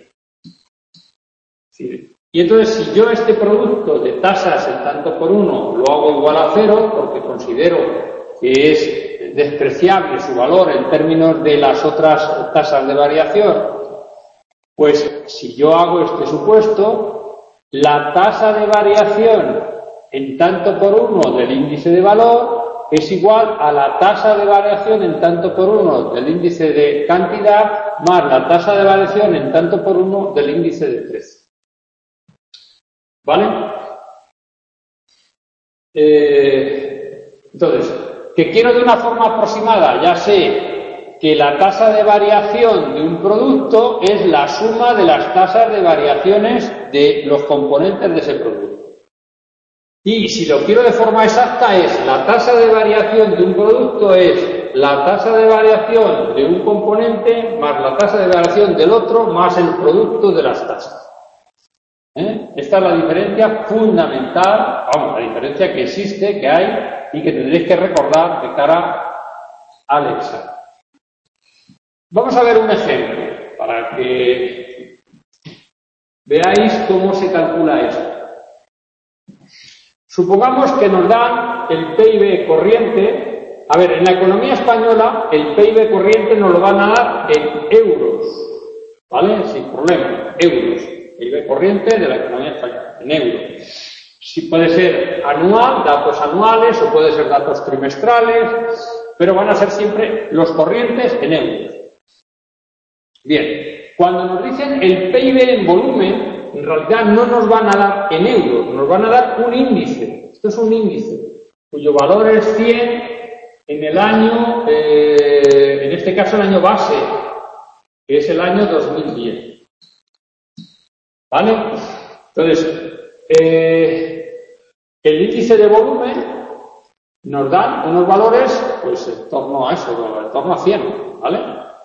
¿Sí? Y entonces, si yo este producto de tasas en tanto por uno lo hago igual a cero, porque considero que es despreciable su valor en términos de las otras tasas de variación, pues si yo hago este supuesto, la tasa de variación en tanto por uno del índice de valor es igual a la tasa de variación en tanto por uno del índice de cantidad más la tasa de variación en tanto por uno del índice de precio. ¿Vale? Eh, entonces, ¿qué quiero de una forma aproximada? Ya sé que la tasa de variación de un producto es la suma de las tasas de variaciones de los componentes de ese producto. Y si lo quiero de forma exacta es la tasa de variación de un producto es la tasa de variación de un componente más la tasa de variación del otro más el producto de las tasas. ¿Eh? Esta es la diferencia fundamental, vamos, la diferencia que existe, que hay y que tendréis que recordar de cara al examen. Vamos a ver un ejemplo para que veáis cómo se calcula esto. Supongamos que nos dan el P I B corriente. A ver, en la economía española el P I B corriente nos lo van a dar en euros, ¿vale? Sin problema, euros. P I B corriente de la economía española, en euros. Si puede ser anual, datos anuales, o puede ser datos trimestrales, pero van a ser siempre los corrientes en euros. Bien, cuando nos dicen el P I B en volumen, en realidad no nos van a dar en euros, nos van a dar un índice. Esto es un índice, cuyo valor es cien en el año, eh, en este caso el año base, que es el año dos mil diez. ¿Vale? Entonces, eh, el índice de volumen nos dan unos valores, pues en torno a eso, en torno a cien, ¿vale?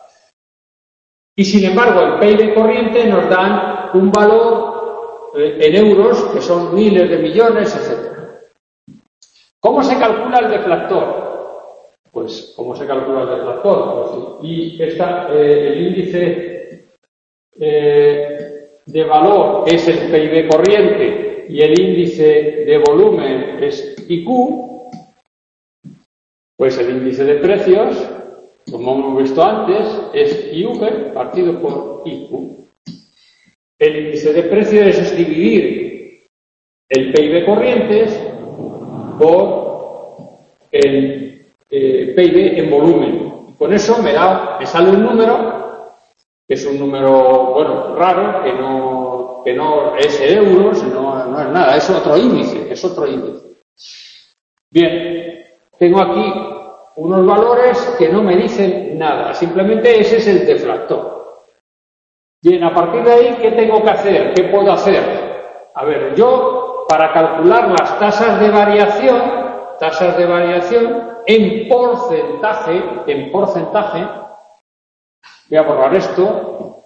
Y sin embargo, el P I B corriente nos dan un valor eh, en euros, que son miles de millones, etcétera. ¿Cómo se calcula el deflactor? Pues, ¿cómo se calcula el deflactor? Pues, y esta, eh, el índice eh, de valor es el P I B corriente y el índice de volumen es I Q, pues el índice de precios, como hemos visto antes, es I V partido por I Q. El índice de precios es dividir el P I B corrientes por el eh, P I B en volumen. con eso me da, me sale un número, que es un número, bueno, raro, que no, que no es euros, no, no es nada, es otro índice, es otro índice. Bien, tengo aquí unos valores que no me dicen nada, simplemente ese es el deflactor. Bien, a partir de ahí, ¿qué tengo que hacer? ¿Qué puedo hacer? A ver, yo, para calcular las tasas de variación, tasas de variación en porcentaje, en porcentaje, voy a borrar esto.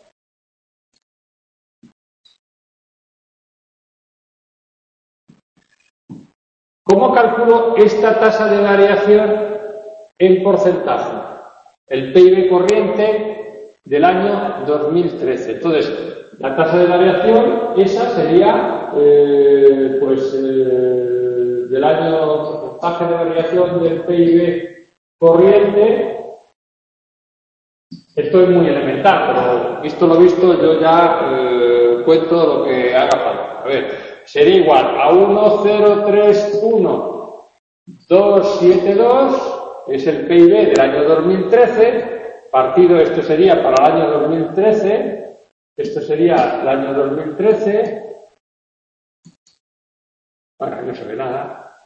¿Cómo calculo esta tasa de variación en porcentaje? El P I B corriente del año dos mil trece. Entonces, la tasa de variación, esa sería, eh, pues, eh, del año, porcentaje de variación del P I B corriente. Esto es muy elemental, pero visto lo visto, yo ya eh, cuento lo que haga falta. A ver, sería igual a uno coma cero tres uno dos siete dos, es el P I B del año dos mil trece, partido, esto sería para el año dos mil trece, esto sería el año dos mil trece, bueno, no se ve nada,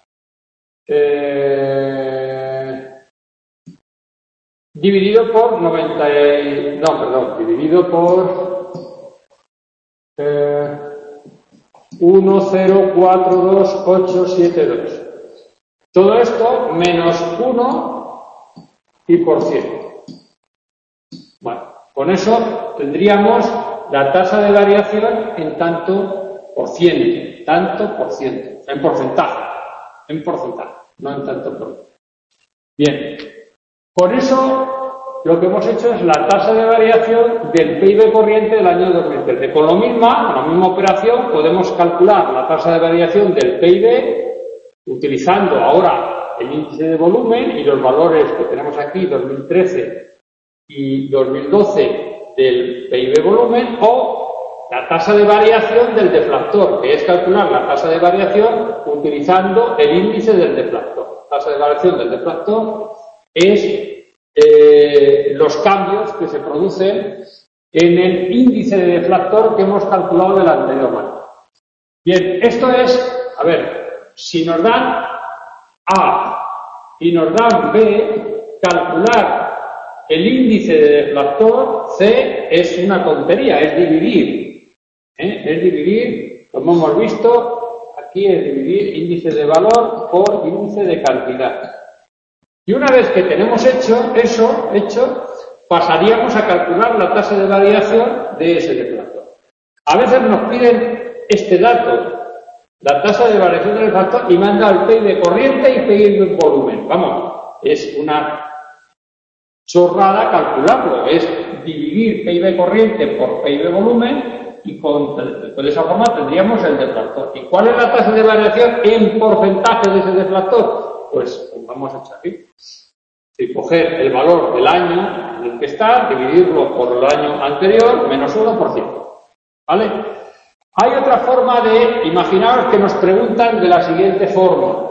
eh, dividido por noventa, no, perdón, dividido por eh, uno coma cero cuatro dos ocho siete dos. Todo esto menos uno y por cien. Bueno, con eso tendríamos la tasa de variación en tanto por ciento, tanto por ciento, en porcentaje, en porcentaje, no en tanto por ciento. Bien, con eso lo que hemos hecho es la tasa de variación del P I B corriente del año dos mil trece. Con lo misma, con la misma operación, podemos calcular la tasa de variación del P I B utilizando ahora el índice de volumen y los valores que tenemos aquí, dos mil trece y dos mil doce del P I B volumen, o la tasa de variación del deflactor, que es calcular la tasa de variación utilizando el índice del deflactor. La tasa de variación del deflactor es eh, los cambios que se producen en el índice de deflactor que hemos calculado de la anterior manera. Bien, esto es, a ver, si nos dan A y nos dan B, calcular el índice de deflactor C es una tontería, es dividir. ¿eh? Es dividir, como hemos visto, aquí es dividir índice de valor por índice de cantidad. Y una vez que tenemos hecho eso, hecho, pasaríamos a calcular la tasa de variación de ese deflactor. A veces nos piden este dato, la tasa de variación del deflactor, y manda el P I B corriente y P I B volumen. Vamos, es una chorrada calcularlo, es dividir P I B corriente por P I B volumen y con, de esa forma tendríamos el deflactor. ¿Y cuál es la tasa de variación en porcentaje de ese deflactor? Pues vamos a echar aquí. Si coger el valor del año en el que está, dividirlo por el año anterior, menos uno por ciento. ¿Vale? Hay otra forma de, imaginaros que nos preguntan de la siguiente forma.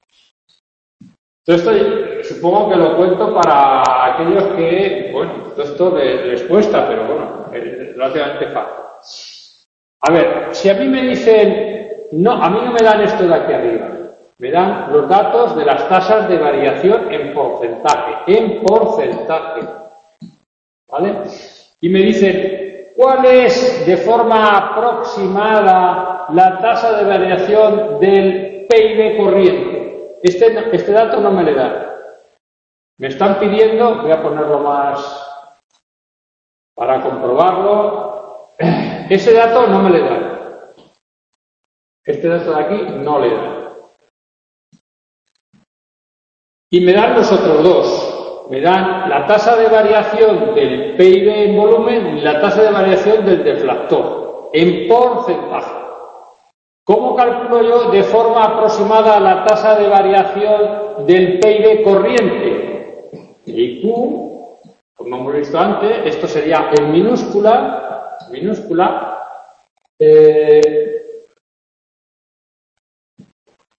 Esto supongo que lo cuento para aquellos que, bueno, esto les cuesta, pero bueno, es relativamente fácil. A ver, si a mí me dicen, no, a mí no me dan esto de aquí arriba, me dan los datos de las tasas de variación en porcentaje, en porcentaje, ¿vale? Y me dicen, ¿cuál es de forma aproximada la tasa de variación del P I B corriente? Este, este dato no me le da. Me están pidiendo, voy a ponerlo más para comprobarlo, ese dato no me le da. Este dato de aquí no le da. Y me dan los otros dos. Me dan la tasa de variación del P I B en volumen y la tasa de variación del deflactor en porcentaje. ¿Cómo calculo yo de forma aproximada la tasa de variación del P I B corriente? Y Q, como hemos visto antes, esto sería en minúscula, minúscula, eh,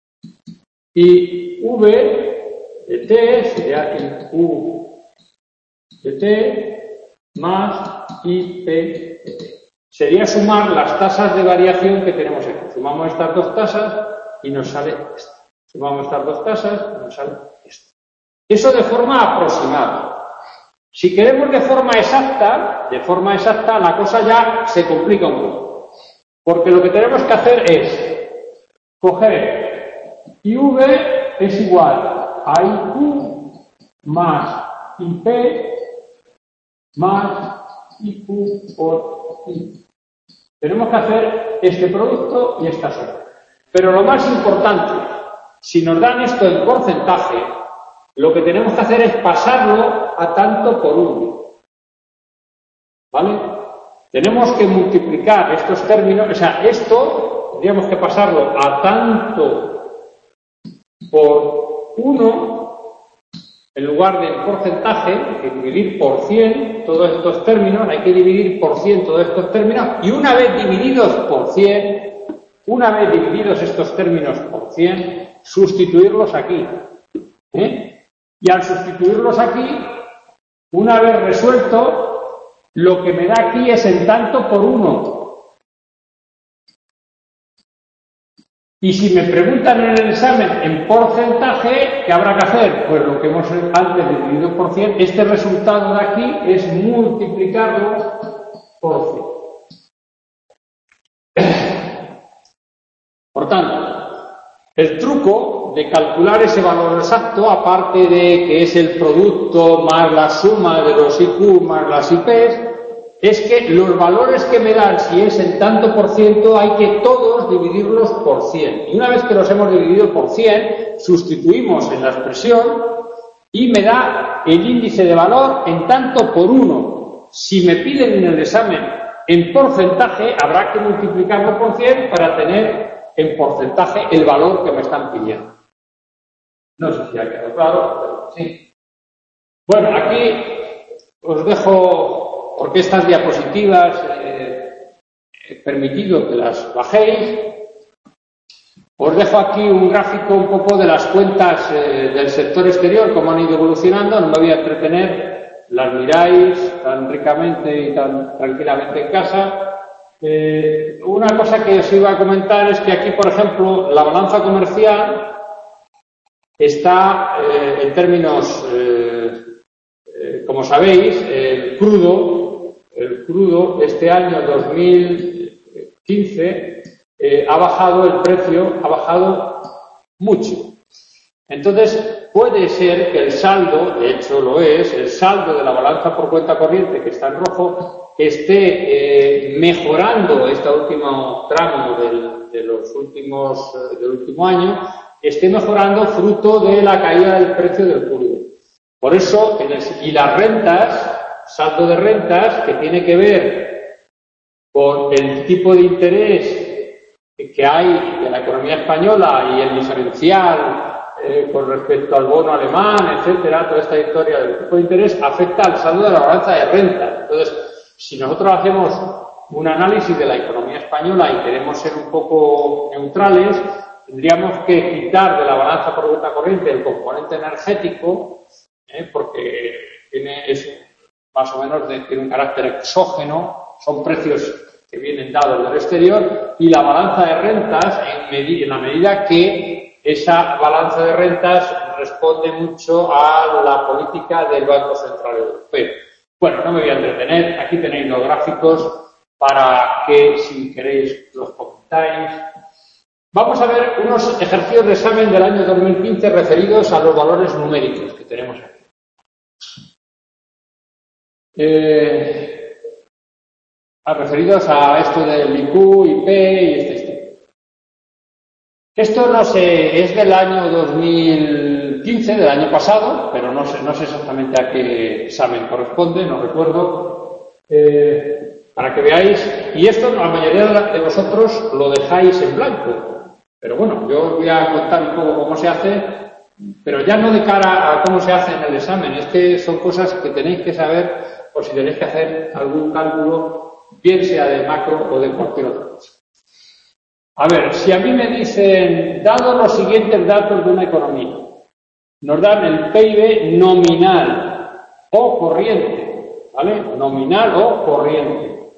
y V de T sería en Q de T más I P de T. Sería sumar las tasas de variación que tenemos aquí. Sumamos estas dos tasas y nos sale esta. Sumamos estas dos tasas y nos sale esta. Eso de forma aproximada. Si queremos de forma exacta, de forma exacta, la cosa ya se complica un poco. Porque lo que tenemos que hacer es coger I V es igual a I Q más I P más I Q por I. Tenemos que hacer este producto y esta suma. Pero lo más importante, si nos dan esto en porcentaje, lo que tenemos que hacer es pasarlo a tanto por uno. ¿Vale? Tenemos que multiplicar estos términos, o sea, esto tendríamos que pasarlo a tanto por uno, en lugar de porcentaje, hay que dividir por cien todos estos términos, hay que dividir por cien todos estos términos, y una vez divididos por cien, una vez divididos estos términos por cien, sustituirlos aquí. ¿Eh? Y al sustituirlos aquí, una vez resuelto, lo que me da aquí es en tanto por uno. Y si me preguntan en el examen en porcentaje, ¿qué habrá que hacer? Pues lo que hemos antes dividido por cien, este resultado de aquí es multiplicarlo por cien. Por tanto, el truco de calcular ese valor exacto, aparte de que es el producto más la suma de los I Q más las I Ps, es que los valores que me dan, si es en tanto por ciento, hay que todos dividirlos por cien. Y una vez que los hemos dividido por cien, sustituimos en la expresión y me da el índice de valor en tanto por uno. Si me piden en el examen en porcentaje, habrá que multiplicarlo por cien para tener en porcentaje el valor que me están pidiendo. No sé si ha quedado claro, pero sí. Bueno, aquí os dejo, porque estas diapositivas eh, he permitido que las bajéis, os dejo aquí un gráfico un poco de las cuentas eh, del sector exterior, cómo han ido evolucionando, no me voy a entretener, las miráis tan ricamente y tan tranquilamente en casa. Eh, una cosa que os iba a comentar es que aquí, por ejemplo, la balanza comercial está eh, en términos, eh, eh, como sabéis, el crudo, el crudo este año dos mil quince eh, ha bajado el precio, ha bajado mucho. Entonces, puede ser que el saldo, de hecho lo es, el saldo de la balanza por cuenta corriente, que está en rojo, esté eh, mejorando este último tramo del, de los últimos, eh, del último año, esté mejorando fruto de la caída del precio del crudo. Por eso, en el, y las rentas, saldo de rentas, que tiene que ver con el tipo de interés que hay en la economía española y el diferencial eh, con respecto al bono alemán, etcétera, toda esta historia del tipo de interés afecta al saldo de la balanza de rentas. Entonces, si nosotros hacemos un análisis de la economía española y queremos ser un poco neutrales, tendríamos que quitar de la balanza por cuenta corriente el componente energético, eh, porque tiene, es más o menos de, tiene un carácter exógeno, son precios que vienen dados del exterior, y la balanza de rentas en, med- en la medida que esa balanza de rentas responde mucho a la política del Banco Central Europeo. Bueno, no me voy a entretener, aquí tenéis los gráficos para que, si queréis, los comentáis. Vamos a ver unos ejercicios de examen del año dos mil quince referidos a los valores numéricos que tenemos aquí. Eh, referidos a esto del I Q, I P y este estilo. Esto no sé, es del año dos mil quince, del año pasado, pero no sé, no sé exactamente a qué examen corresponde, no recuerdo. Eh, para que veáis, y esto la mayoría de vosotros lo dejáis en blanco. Pero bueno, yo os voy a contar un poco cómo se hace, pero ya no de cara a cómo se hace en el examen, es que son cosas que tenéis que saber por si tenéis que hacer algún cálculo, bien sea de macro o de cualquier otra cosa. A ver, si a mí me dicen, dados los siguientes datos de una economía, nos dan el P I B nominal o corriente, ¿vale? Nominal o corriente.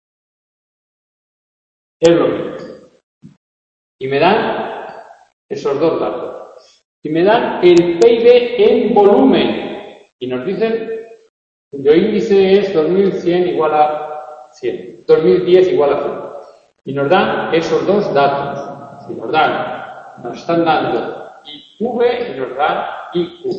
Es lo mismo. Y me dan esos dos datos. Y me dan el P I B en volumen. Y nos dicen, cuyo índice es dos mil cien igual a cien, dos mil diez igual a cien. Y nos dan esos dos datos. Y nos dan, nos están dando I V y nos dan I Q.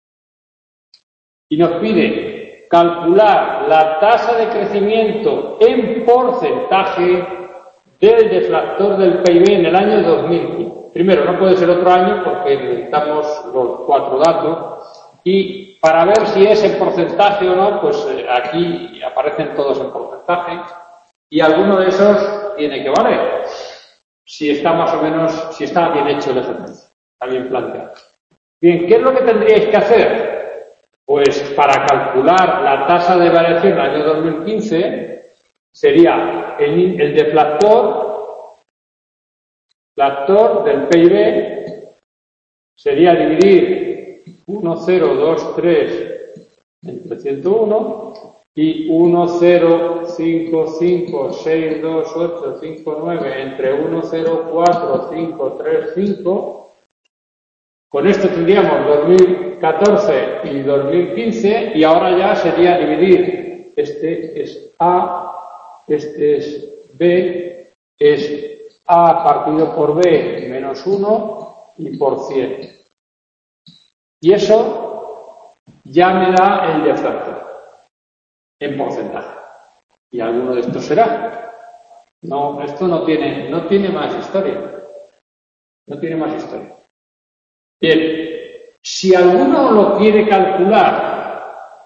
Y nos pide calcular la tasa de crecimiento en porcentaje del deflactor del P I B en el año dos mil quince. Primero, no puede ser otro año porque necesitamos los cuatro datos. Y para ver si es en porcentaje o no, pues eh, aquí aparecen todos en porcentaje. Y alguno de esos tiene que valer. Si está más o menos, si está bien hecho el ejercicio. Está bien planteado. Bien, ¿qué es lo que tendríais que hacer? Pues para calcular la tasa de variación del año dos mil quince sería el, el deflactor, deflactor del P I B sería dividir uno coma cero dos tres entre ciento uno y uno coma cero cinco cinco seis dos ocho cinco nueve entre uno coma cero cuatro cinco tres cinco. Con esto tendríamos dos mil catorce y dos mil quince y ahora ya sería dividir. Este es A, este es B, es A partido por B menos uno y por cien. Y eso ya me da el deflactor en porcentaje. Y alguno de estos será. No, esto no tiene, no tiene más historia. No tiene más historia. Bien, si alguno lo quiere calcular,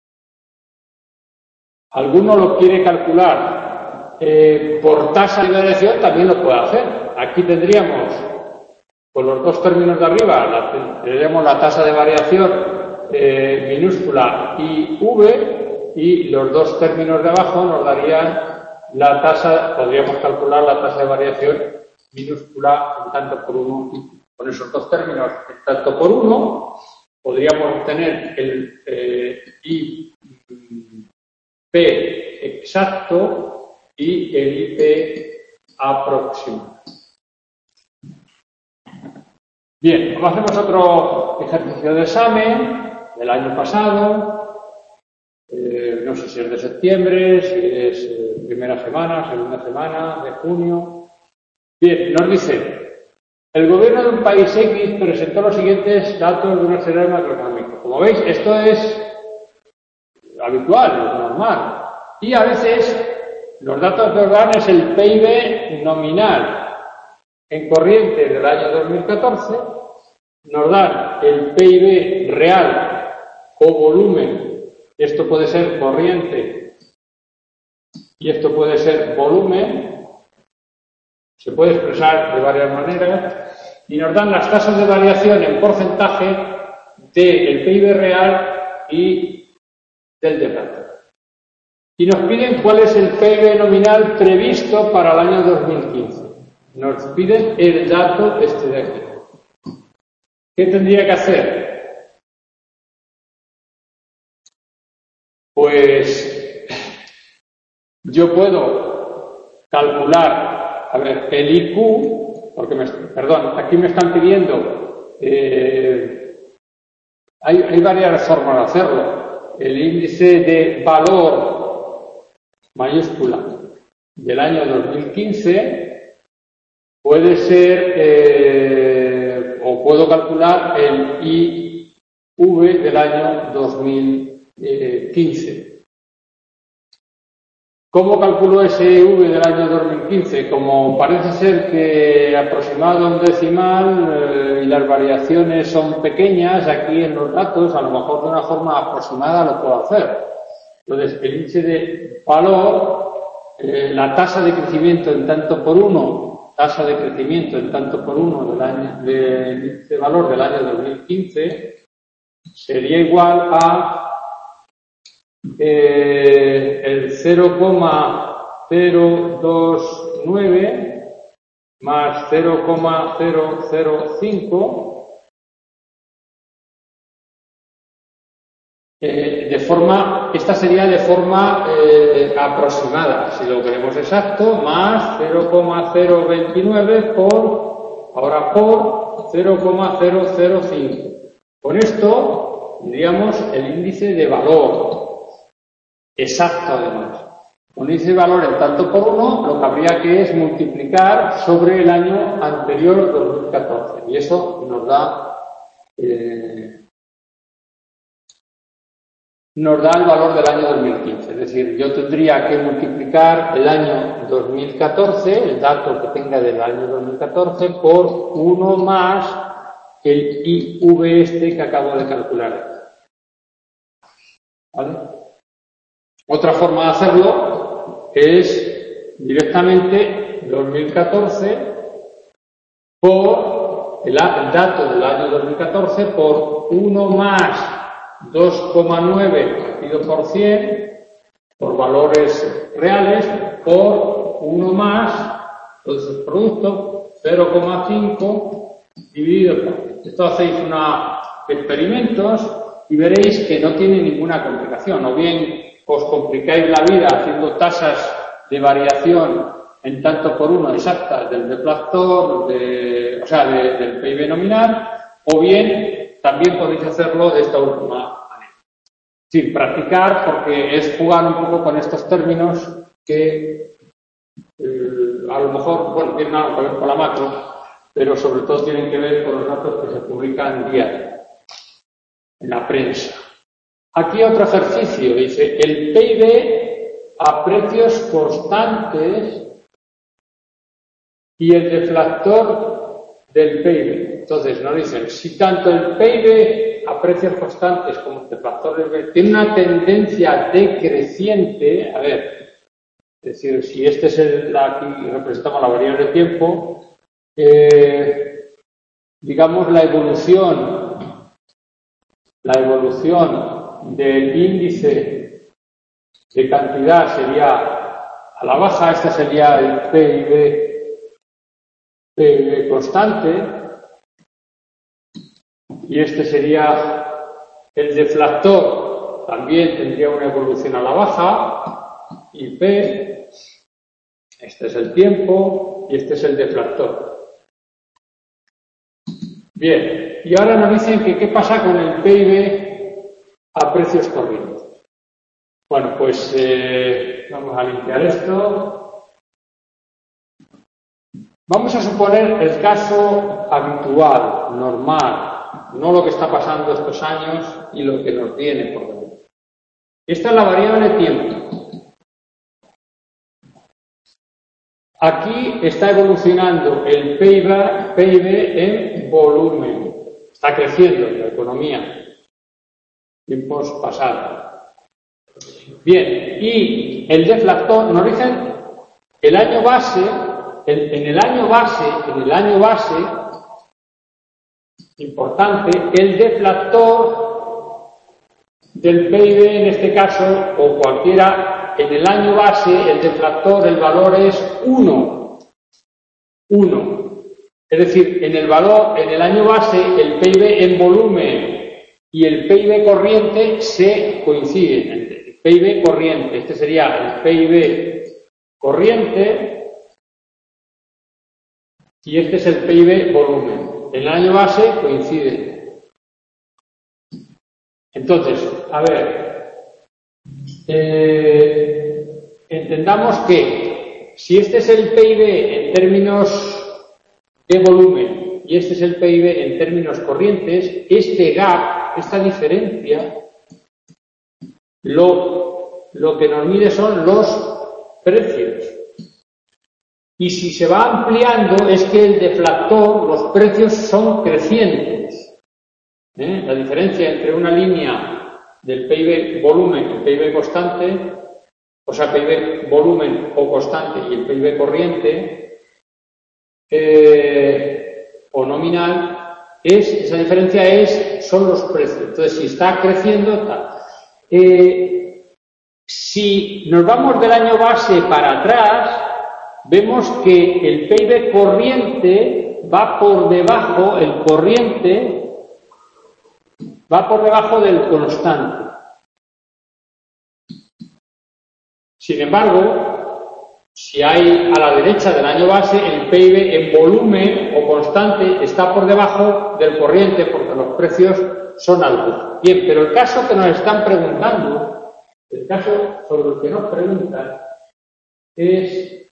alguno lo quiere calcular eh, por tasa de variación, también lo puede hacer. Aquí tendríamos, con los dos términos de arriba, la, tendríamos la tasa de variación eh, minúscula I V y los dos términos de abajo nos darían la tasa, podríamos calcular la tasa de variación minúscula en tanto por uno y con esos dos términos, tanto por uno, podríamos obtener el eh, I P exacto y el I P aproximado. Bien, hacemos otro ejercicio de examen del año pasado. Eh, no sé si es de septiembre, si es eh, primera semana, segunda semana de junio. Bien, nos dice. El gobierno de un país X presentó los siguientes datos de un escenario macroeconómico. Como veis, esto es habitual, es normal. Y a veces los datos que nos dan es el P I B nominal en corriente del año dos mil catorce, nos dan el P I B real o volumen, esto puede ser corriente y esto puede ser volumen. Se puede expresar de varias maneras y nos dan las tasas de variación en porcentaje del P I B real y del deflactor. Y nos piden cuál es el P I B nominal previsto para el año dos mil quince. Nos piden el dato este de aquí. ¿Qué tendría que hacer? Pues yo puedo calcular. A ver, el I Q, porque me, perdón, aquí me están pidiendo, eh, hay, hay varias formas de hacerlo. El índice de valor mayúscula del año dos mil quince puede ser, eh, o puedo calcular el I V del año dos mil quince. ¿Cómo calculo ese I V del año dos mil quince? Como parece ser que aproximado a un decimal eh, y las variaciones son pequeñas aquí en los datos, a lo mejor de una forma aproximada lo puedo hacer. Entonces, el índice de valor, eh, la tasa de crecimiento en tanto por uno, tasa de crecimiento en tanto por uno del año, del índice de valor del año dos mil quince sería igual a Eh, el cero coma cero dos nueve más cero coma cero cero cinco eh, de forma, esta sería de forma eh, aproximada, si lo queremos exacto, más cero coma cero veintinueve por, ahora por cero coma cero cero cinco. Con esto diríamos el índice de valor exacto además. Un índice de valor en tanto por uno, lo que habría que es multiplicar sobre el año anterior, dos mil catorce. Y eso nos da, eh, nos da el valor del año dos mil quince. Es decir, yo tendría que multiplicar el año dos mil catorce, el dato que tenga del año dos mil catorce, por uno más el I V este que acabo de calcular. ¿Vale? Otra forma de hacerlo es directamente dos mil catorce por el, el dato del año dos mil catorce por uno más dos coma nueve partido por cien por valores reales por uno más todos esos productos cero coma cinco dividido por cien. Esto hacéis unos experimentos y veréis que no tiene ninguna complicación. O bien os complicáis la vida haciendo tasas de variación en tanto por uno exactas del deflactor, de, o sea, de, del P I B nominal, o bien también podéis hacerlo de esta última manera. Sí, practicar, porque es jugar un poco con estos términos que eh, a lo mejor, bueno, tienen algo que ver con la macro, pero sobre todo tienen que ver con los datos que se publican diario en la prensa. Aquí otro ejercicio, dice, el P I B a precios constantes y el deflactor del P I B. Entonces nos dicen, si tanto el P I B a precios constantes como el deflactor del P I B tiene una tendencia decreciente, a ver, es decir, si este es el, aquí representamos la variable de tiempo, eh, digamos la evolución, la evolución del índice de cantidad sería a la baja, este sería el P I B, P I B constante, y este sería el deflactor, también tendría una evolución a la baja, y P, este es el tiempo, y este es el deflactor. Bien, y ahora nos dicen que qué pasa con el P I B a precios corrientes. Bueno, pues eh, vamos a limpiar esto. Vamos a suponer el caso habitual, normal, no lo que está pasando estos años y lo que nos viene por delante. Esta es la variable tiempo. Aquí está evolucionando el P I B, P I B en volumen. Está creciendo la economía. Tiempos pasados. Bien, y el deflactor, nos dicen el año base, el, en el año base, en el año base, importante, el deflactor del P I B en este caso, o cualquiera, en el año base, el deflactor, el valor es uno. uno. Es decir, en el valor, en el año base, el P I B en volumen y el P I B corriente se coinciden. El P I B corriente, este sería el P I B corriente y este es el P I B volumen. En el año base coinciden. Entonces, a ver, eh, entendamos que si este es el P I B en términos de volumen y este es el P I B en términos corrientes, este gap, esta diferencia, lo, lo que nos mide son los precios. Y si se va ampliando es que el deflactor, los precios son crecientes. ¿Eh? La diferencia entre una línea del P I B volumen y el P I B constante, o sea, P I B volumen o constante y el P I B corriente, eh, o nominal, es, esa diferencia es, son los precios. Entonces, si está creciendo, tal. Eh, si nos vamos del año base para atrás, vemos que el P I B corriente va por debajo, el corriente va por debajo del constante. Sin embargo, si hay a la derecha del año base, el P I B en volumen o constante está por debajo del corriente porque los precios son altos. Bien, pero el caso que nos están preguntando, el caso sobre el que nos preguntan, es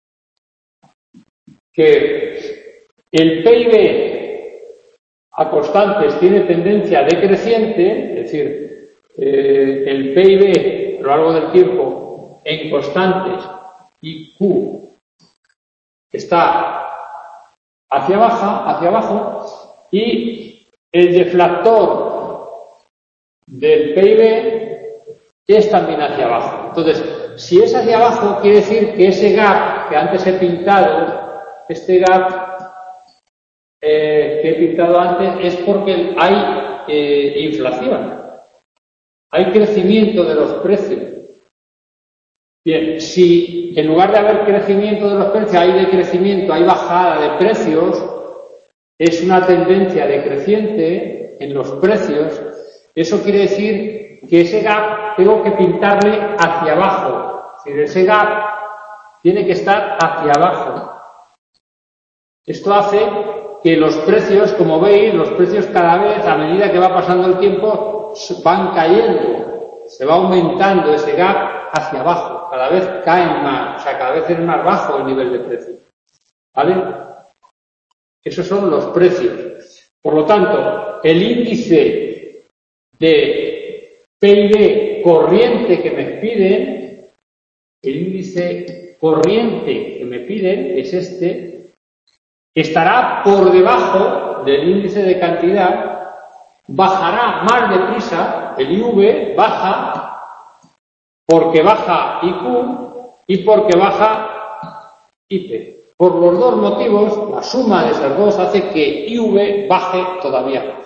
que el P I B a constantes tiene tendencia decreciente, es decir, eh, el P I B a lo largo del tiempo en constantes y Q está hacia baja, hacia abajo, y el deflactor del P I B es también hacia abajo. Entonces, si es hacia abajo, quiere decir que ese gap que antes he pintado, este gap eh, que he pintado antes, es porque hay eh, inflación, hay crecimiento de los precios. Bien, si en lugar de haber crecimiento de los precios hay decrecimiento, hay bajada de precios, es una tendencia decreciente en los precios, eso quiere decir que ese gap tengo que pintarle hacia abajo. Es decir, ese gap tiene que estar hacia abajo. Esto hace que los precios, como veis, los precios cada vez, a medida que va pasando el tiempo, van cayendo. Se va aumentando ese gap hacia abajo. Cada vez caen más, o sea, cada vez es más bajo el nivel de precio. ¿Vale? Esos son los precios. Por lo tanto, el índice de P I B corriente que me piden, el índice corriente que me piden es este, estará por debajo del índice de cantidad, bajará más deprisa, el I V baja, porque baja I Q y porque baja I P. Por los dos motivos, la suma de esas dos hace que I V baje todavía más.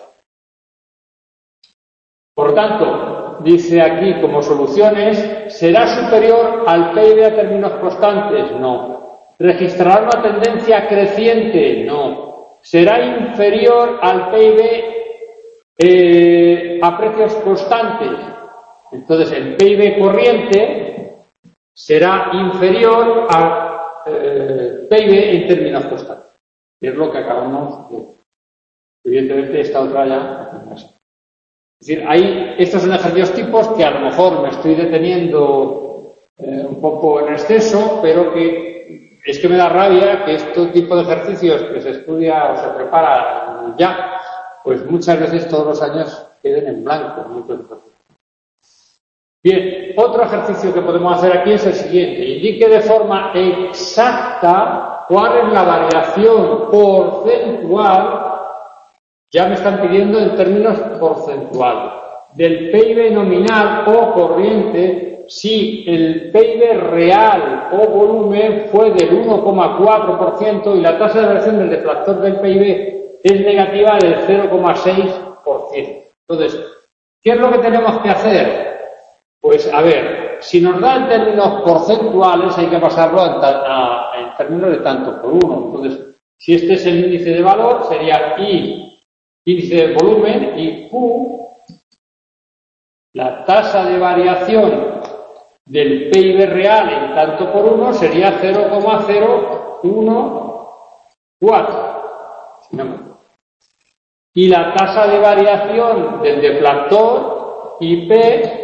Por tanto, dice aquí como soluciones, ¿será superior al P I B a términos constantes? No. ¿Registrará una tendencia creciente? No. ¿Será inferior al P I B eh, a precios constantes? Entonces, el P I B corriente será inferior al eh, P I B en términos constantes. Es lo que acabamos de... Evidentemente, esta otra ya... Es decir, hay, estos son ejercicios tipos que a lo mejor me estoy deteniendo eh, un poco en exceso, pero que es que me da rabia que este tipo de ejercicios que se estudia o se prepara ya, pues muchas veces todos los años queden en blanco. Bien, otro ejercicio que podemos hacer aquí es el siguiente. Indique de forma exacta cuál es la variación porcentual, ya me están pidiendo en términos porcentuales, del P I B nominal o corriente si el P I B real o volumen fue del uno coma cuatro por ciento y la tasa de variación del deflactor del P I B es negativa del cero coma seis por ciento. Entonces, ¿qué es lo que tenemos que hacer? Pues, a ver, si nos da en términos porcentuales, hay que pasarlo a, a, en términos de tanto por uno. Entonces, si este es el índice de valor, sería I, índice de volumen, y Q, la tasa de variación del P I B real en tanto por uno, sería cero coma cero uno cuatro. Y la tasa de variación del deflactor, I P,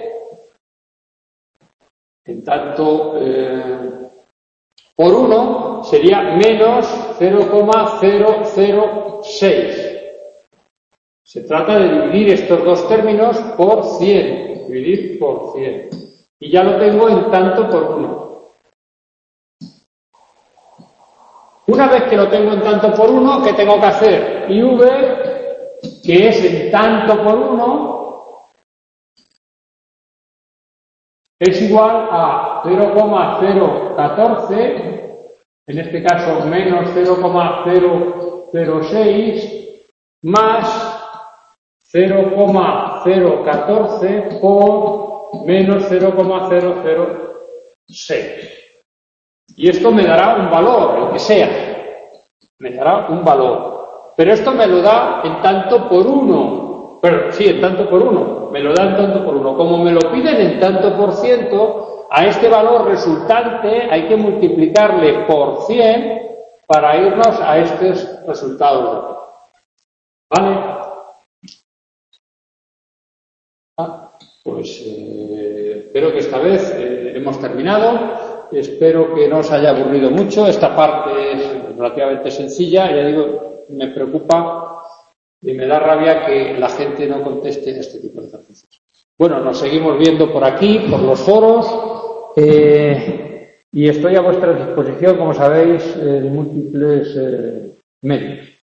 en tanto eh, por uno sería menos cero coma cero cero seis. Se trata de dividir estos dos términos por cien, dividir por cien. Y ya lo tengo en tanto por uno. Una vez que lo tengo en tanto por uno, ¿qué tengo que hacer? I V, que es en tanto por uno, es igual a cero coma cero catorce, en este caso menos cero coma cero cero seis, más cero coma cero catorce por menos cero coma cero cero seis. Y esto me dará un valor, el que sea. Me dará un valor. Pero esto me lo da en tanto por uno. Pero sí, en tanto por uno. Me lo da en tanto por uno. Como me lo piden en tanto por ciento, a este valor resultante hay que multiplicarle por cien para irnos a estos resultados. ¿Vale? Ah, pues eh, espero que esta vez eh, hemos terminado. Espero que no os haya aburrido mucho. Esta parte es relativamente sencilla. Ya digo, me preocupa y me da rabia que la gente no conteste este tipo de ejercicios. Bueno, nos seguimos viendo por aquí, por los foros, eh, y estoy a vuestra disposición, como sabéis, en múltiples eh, medios.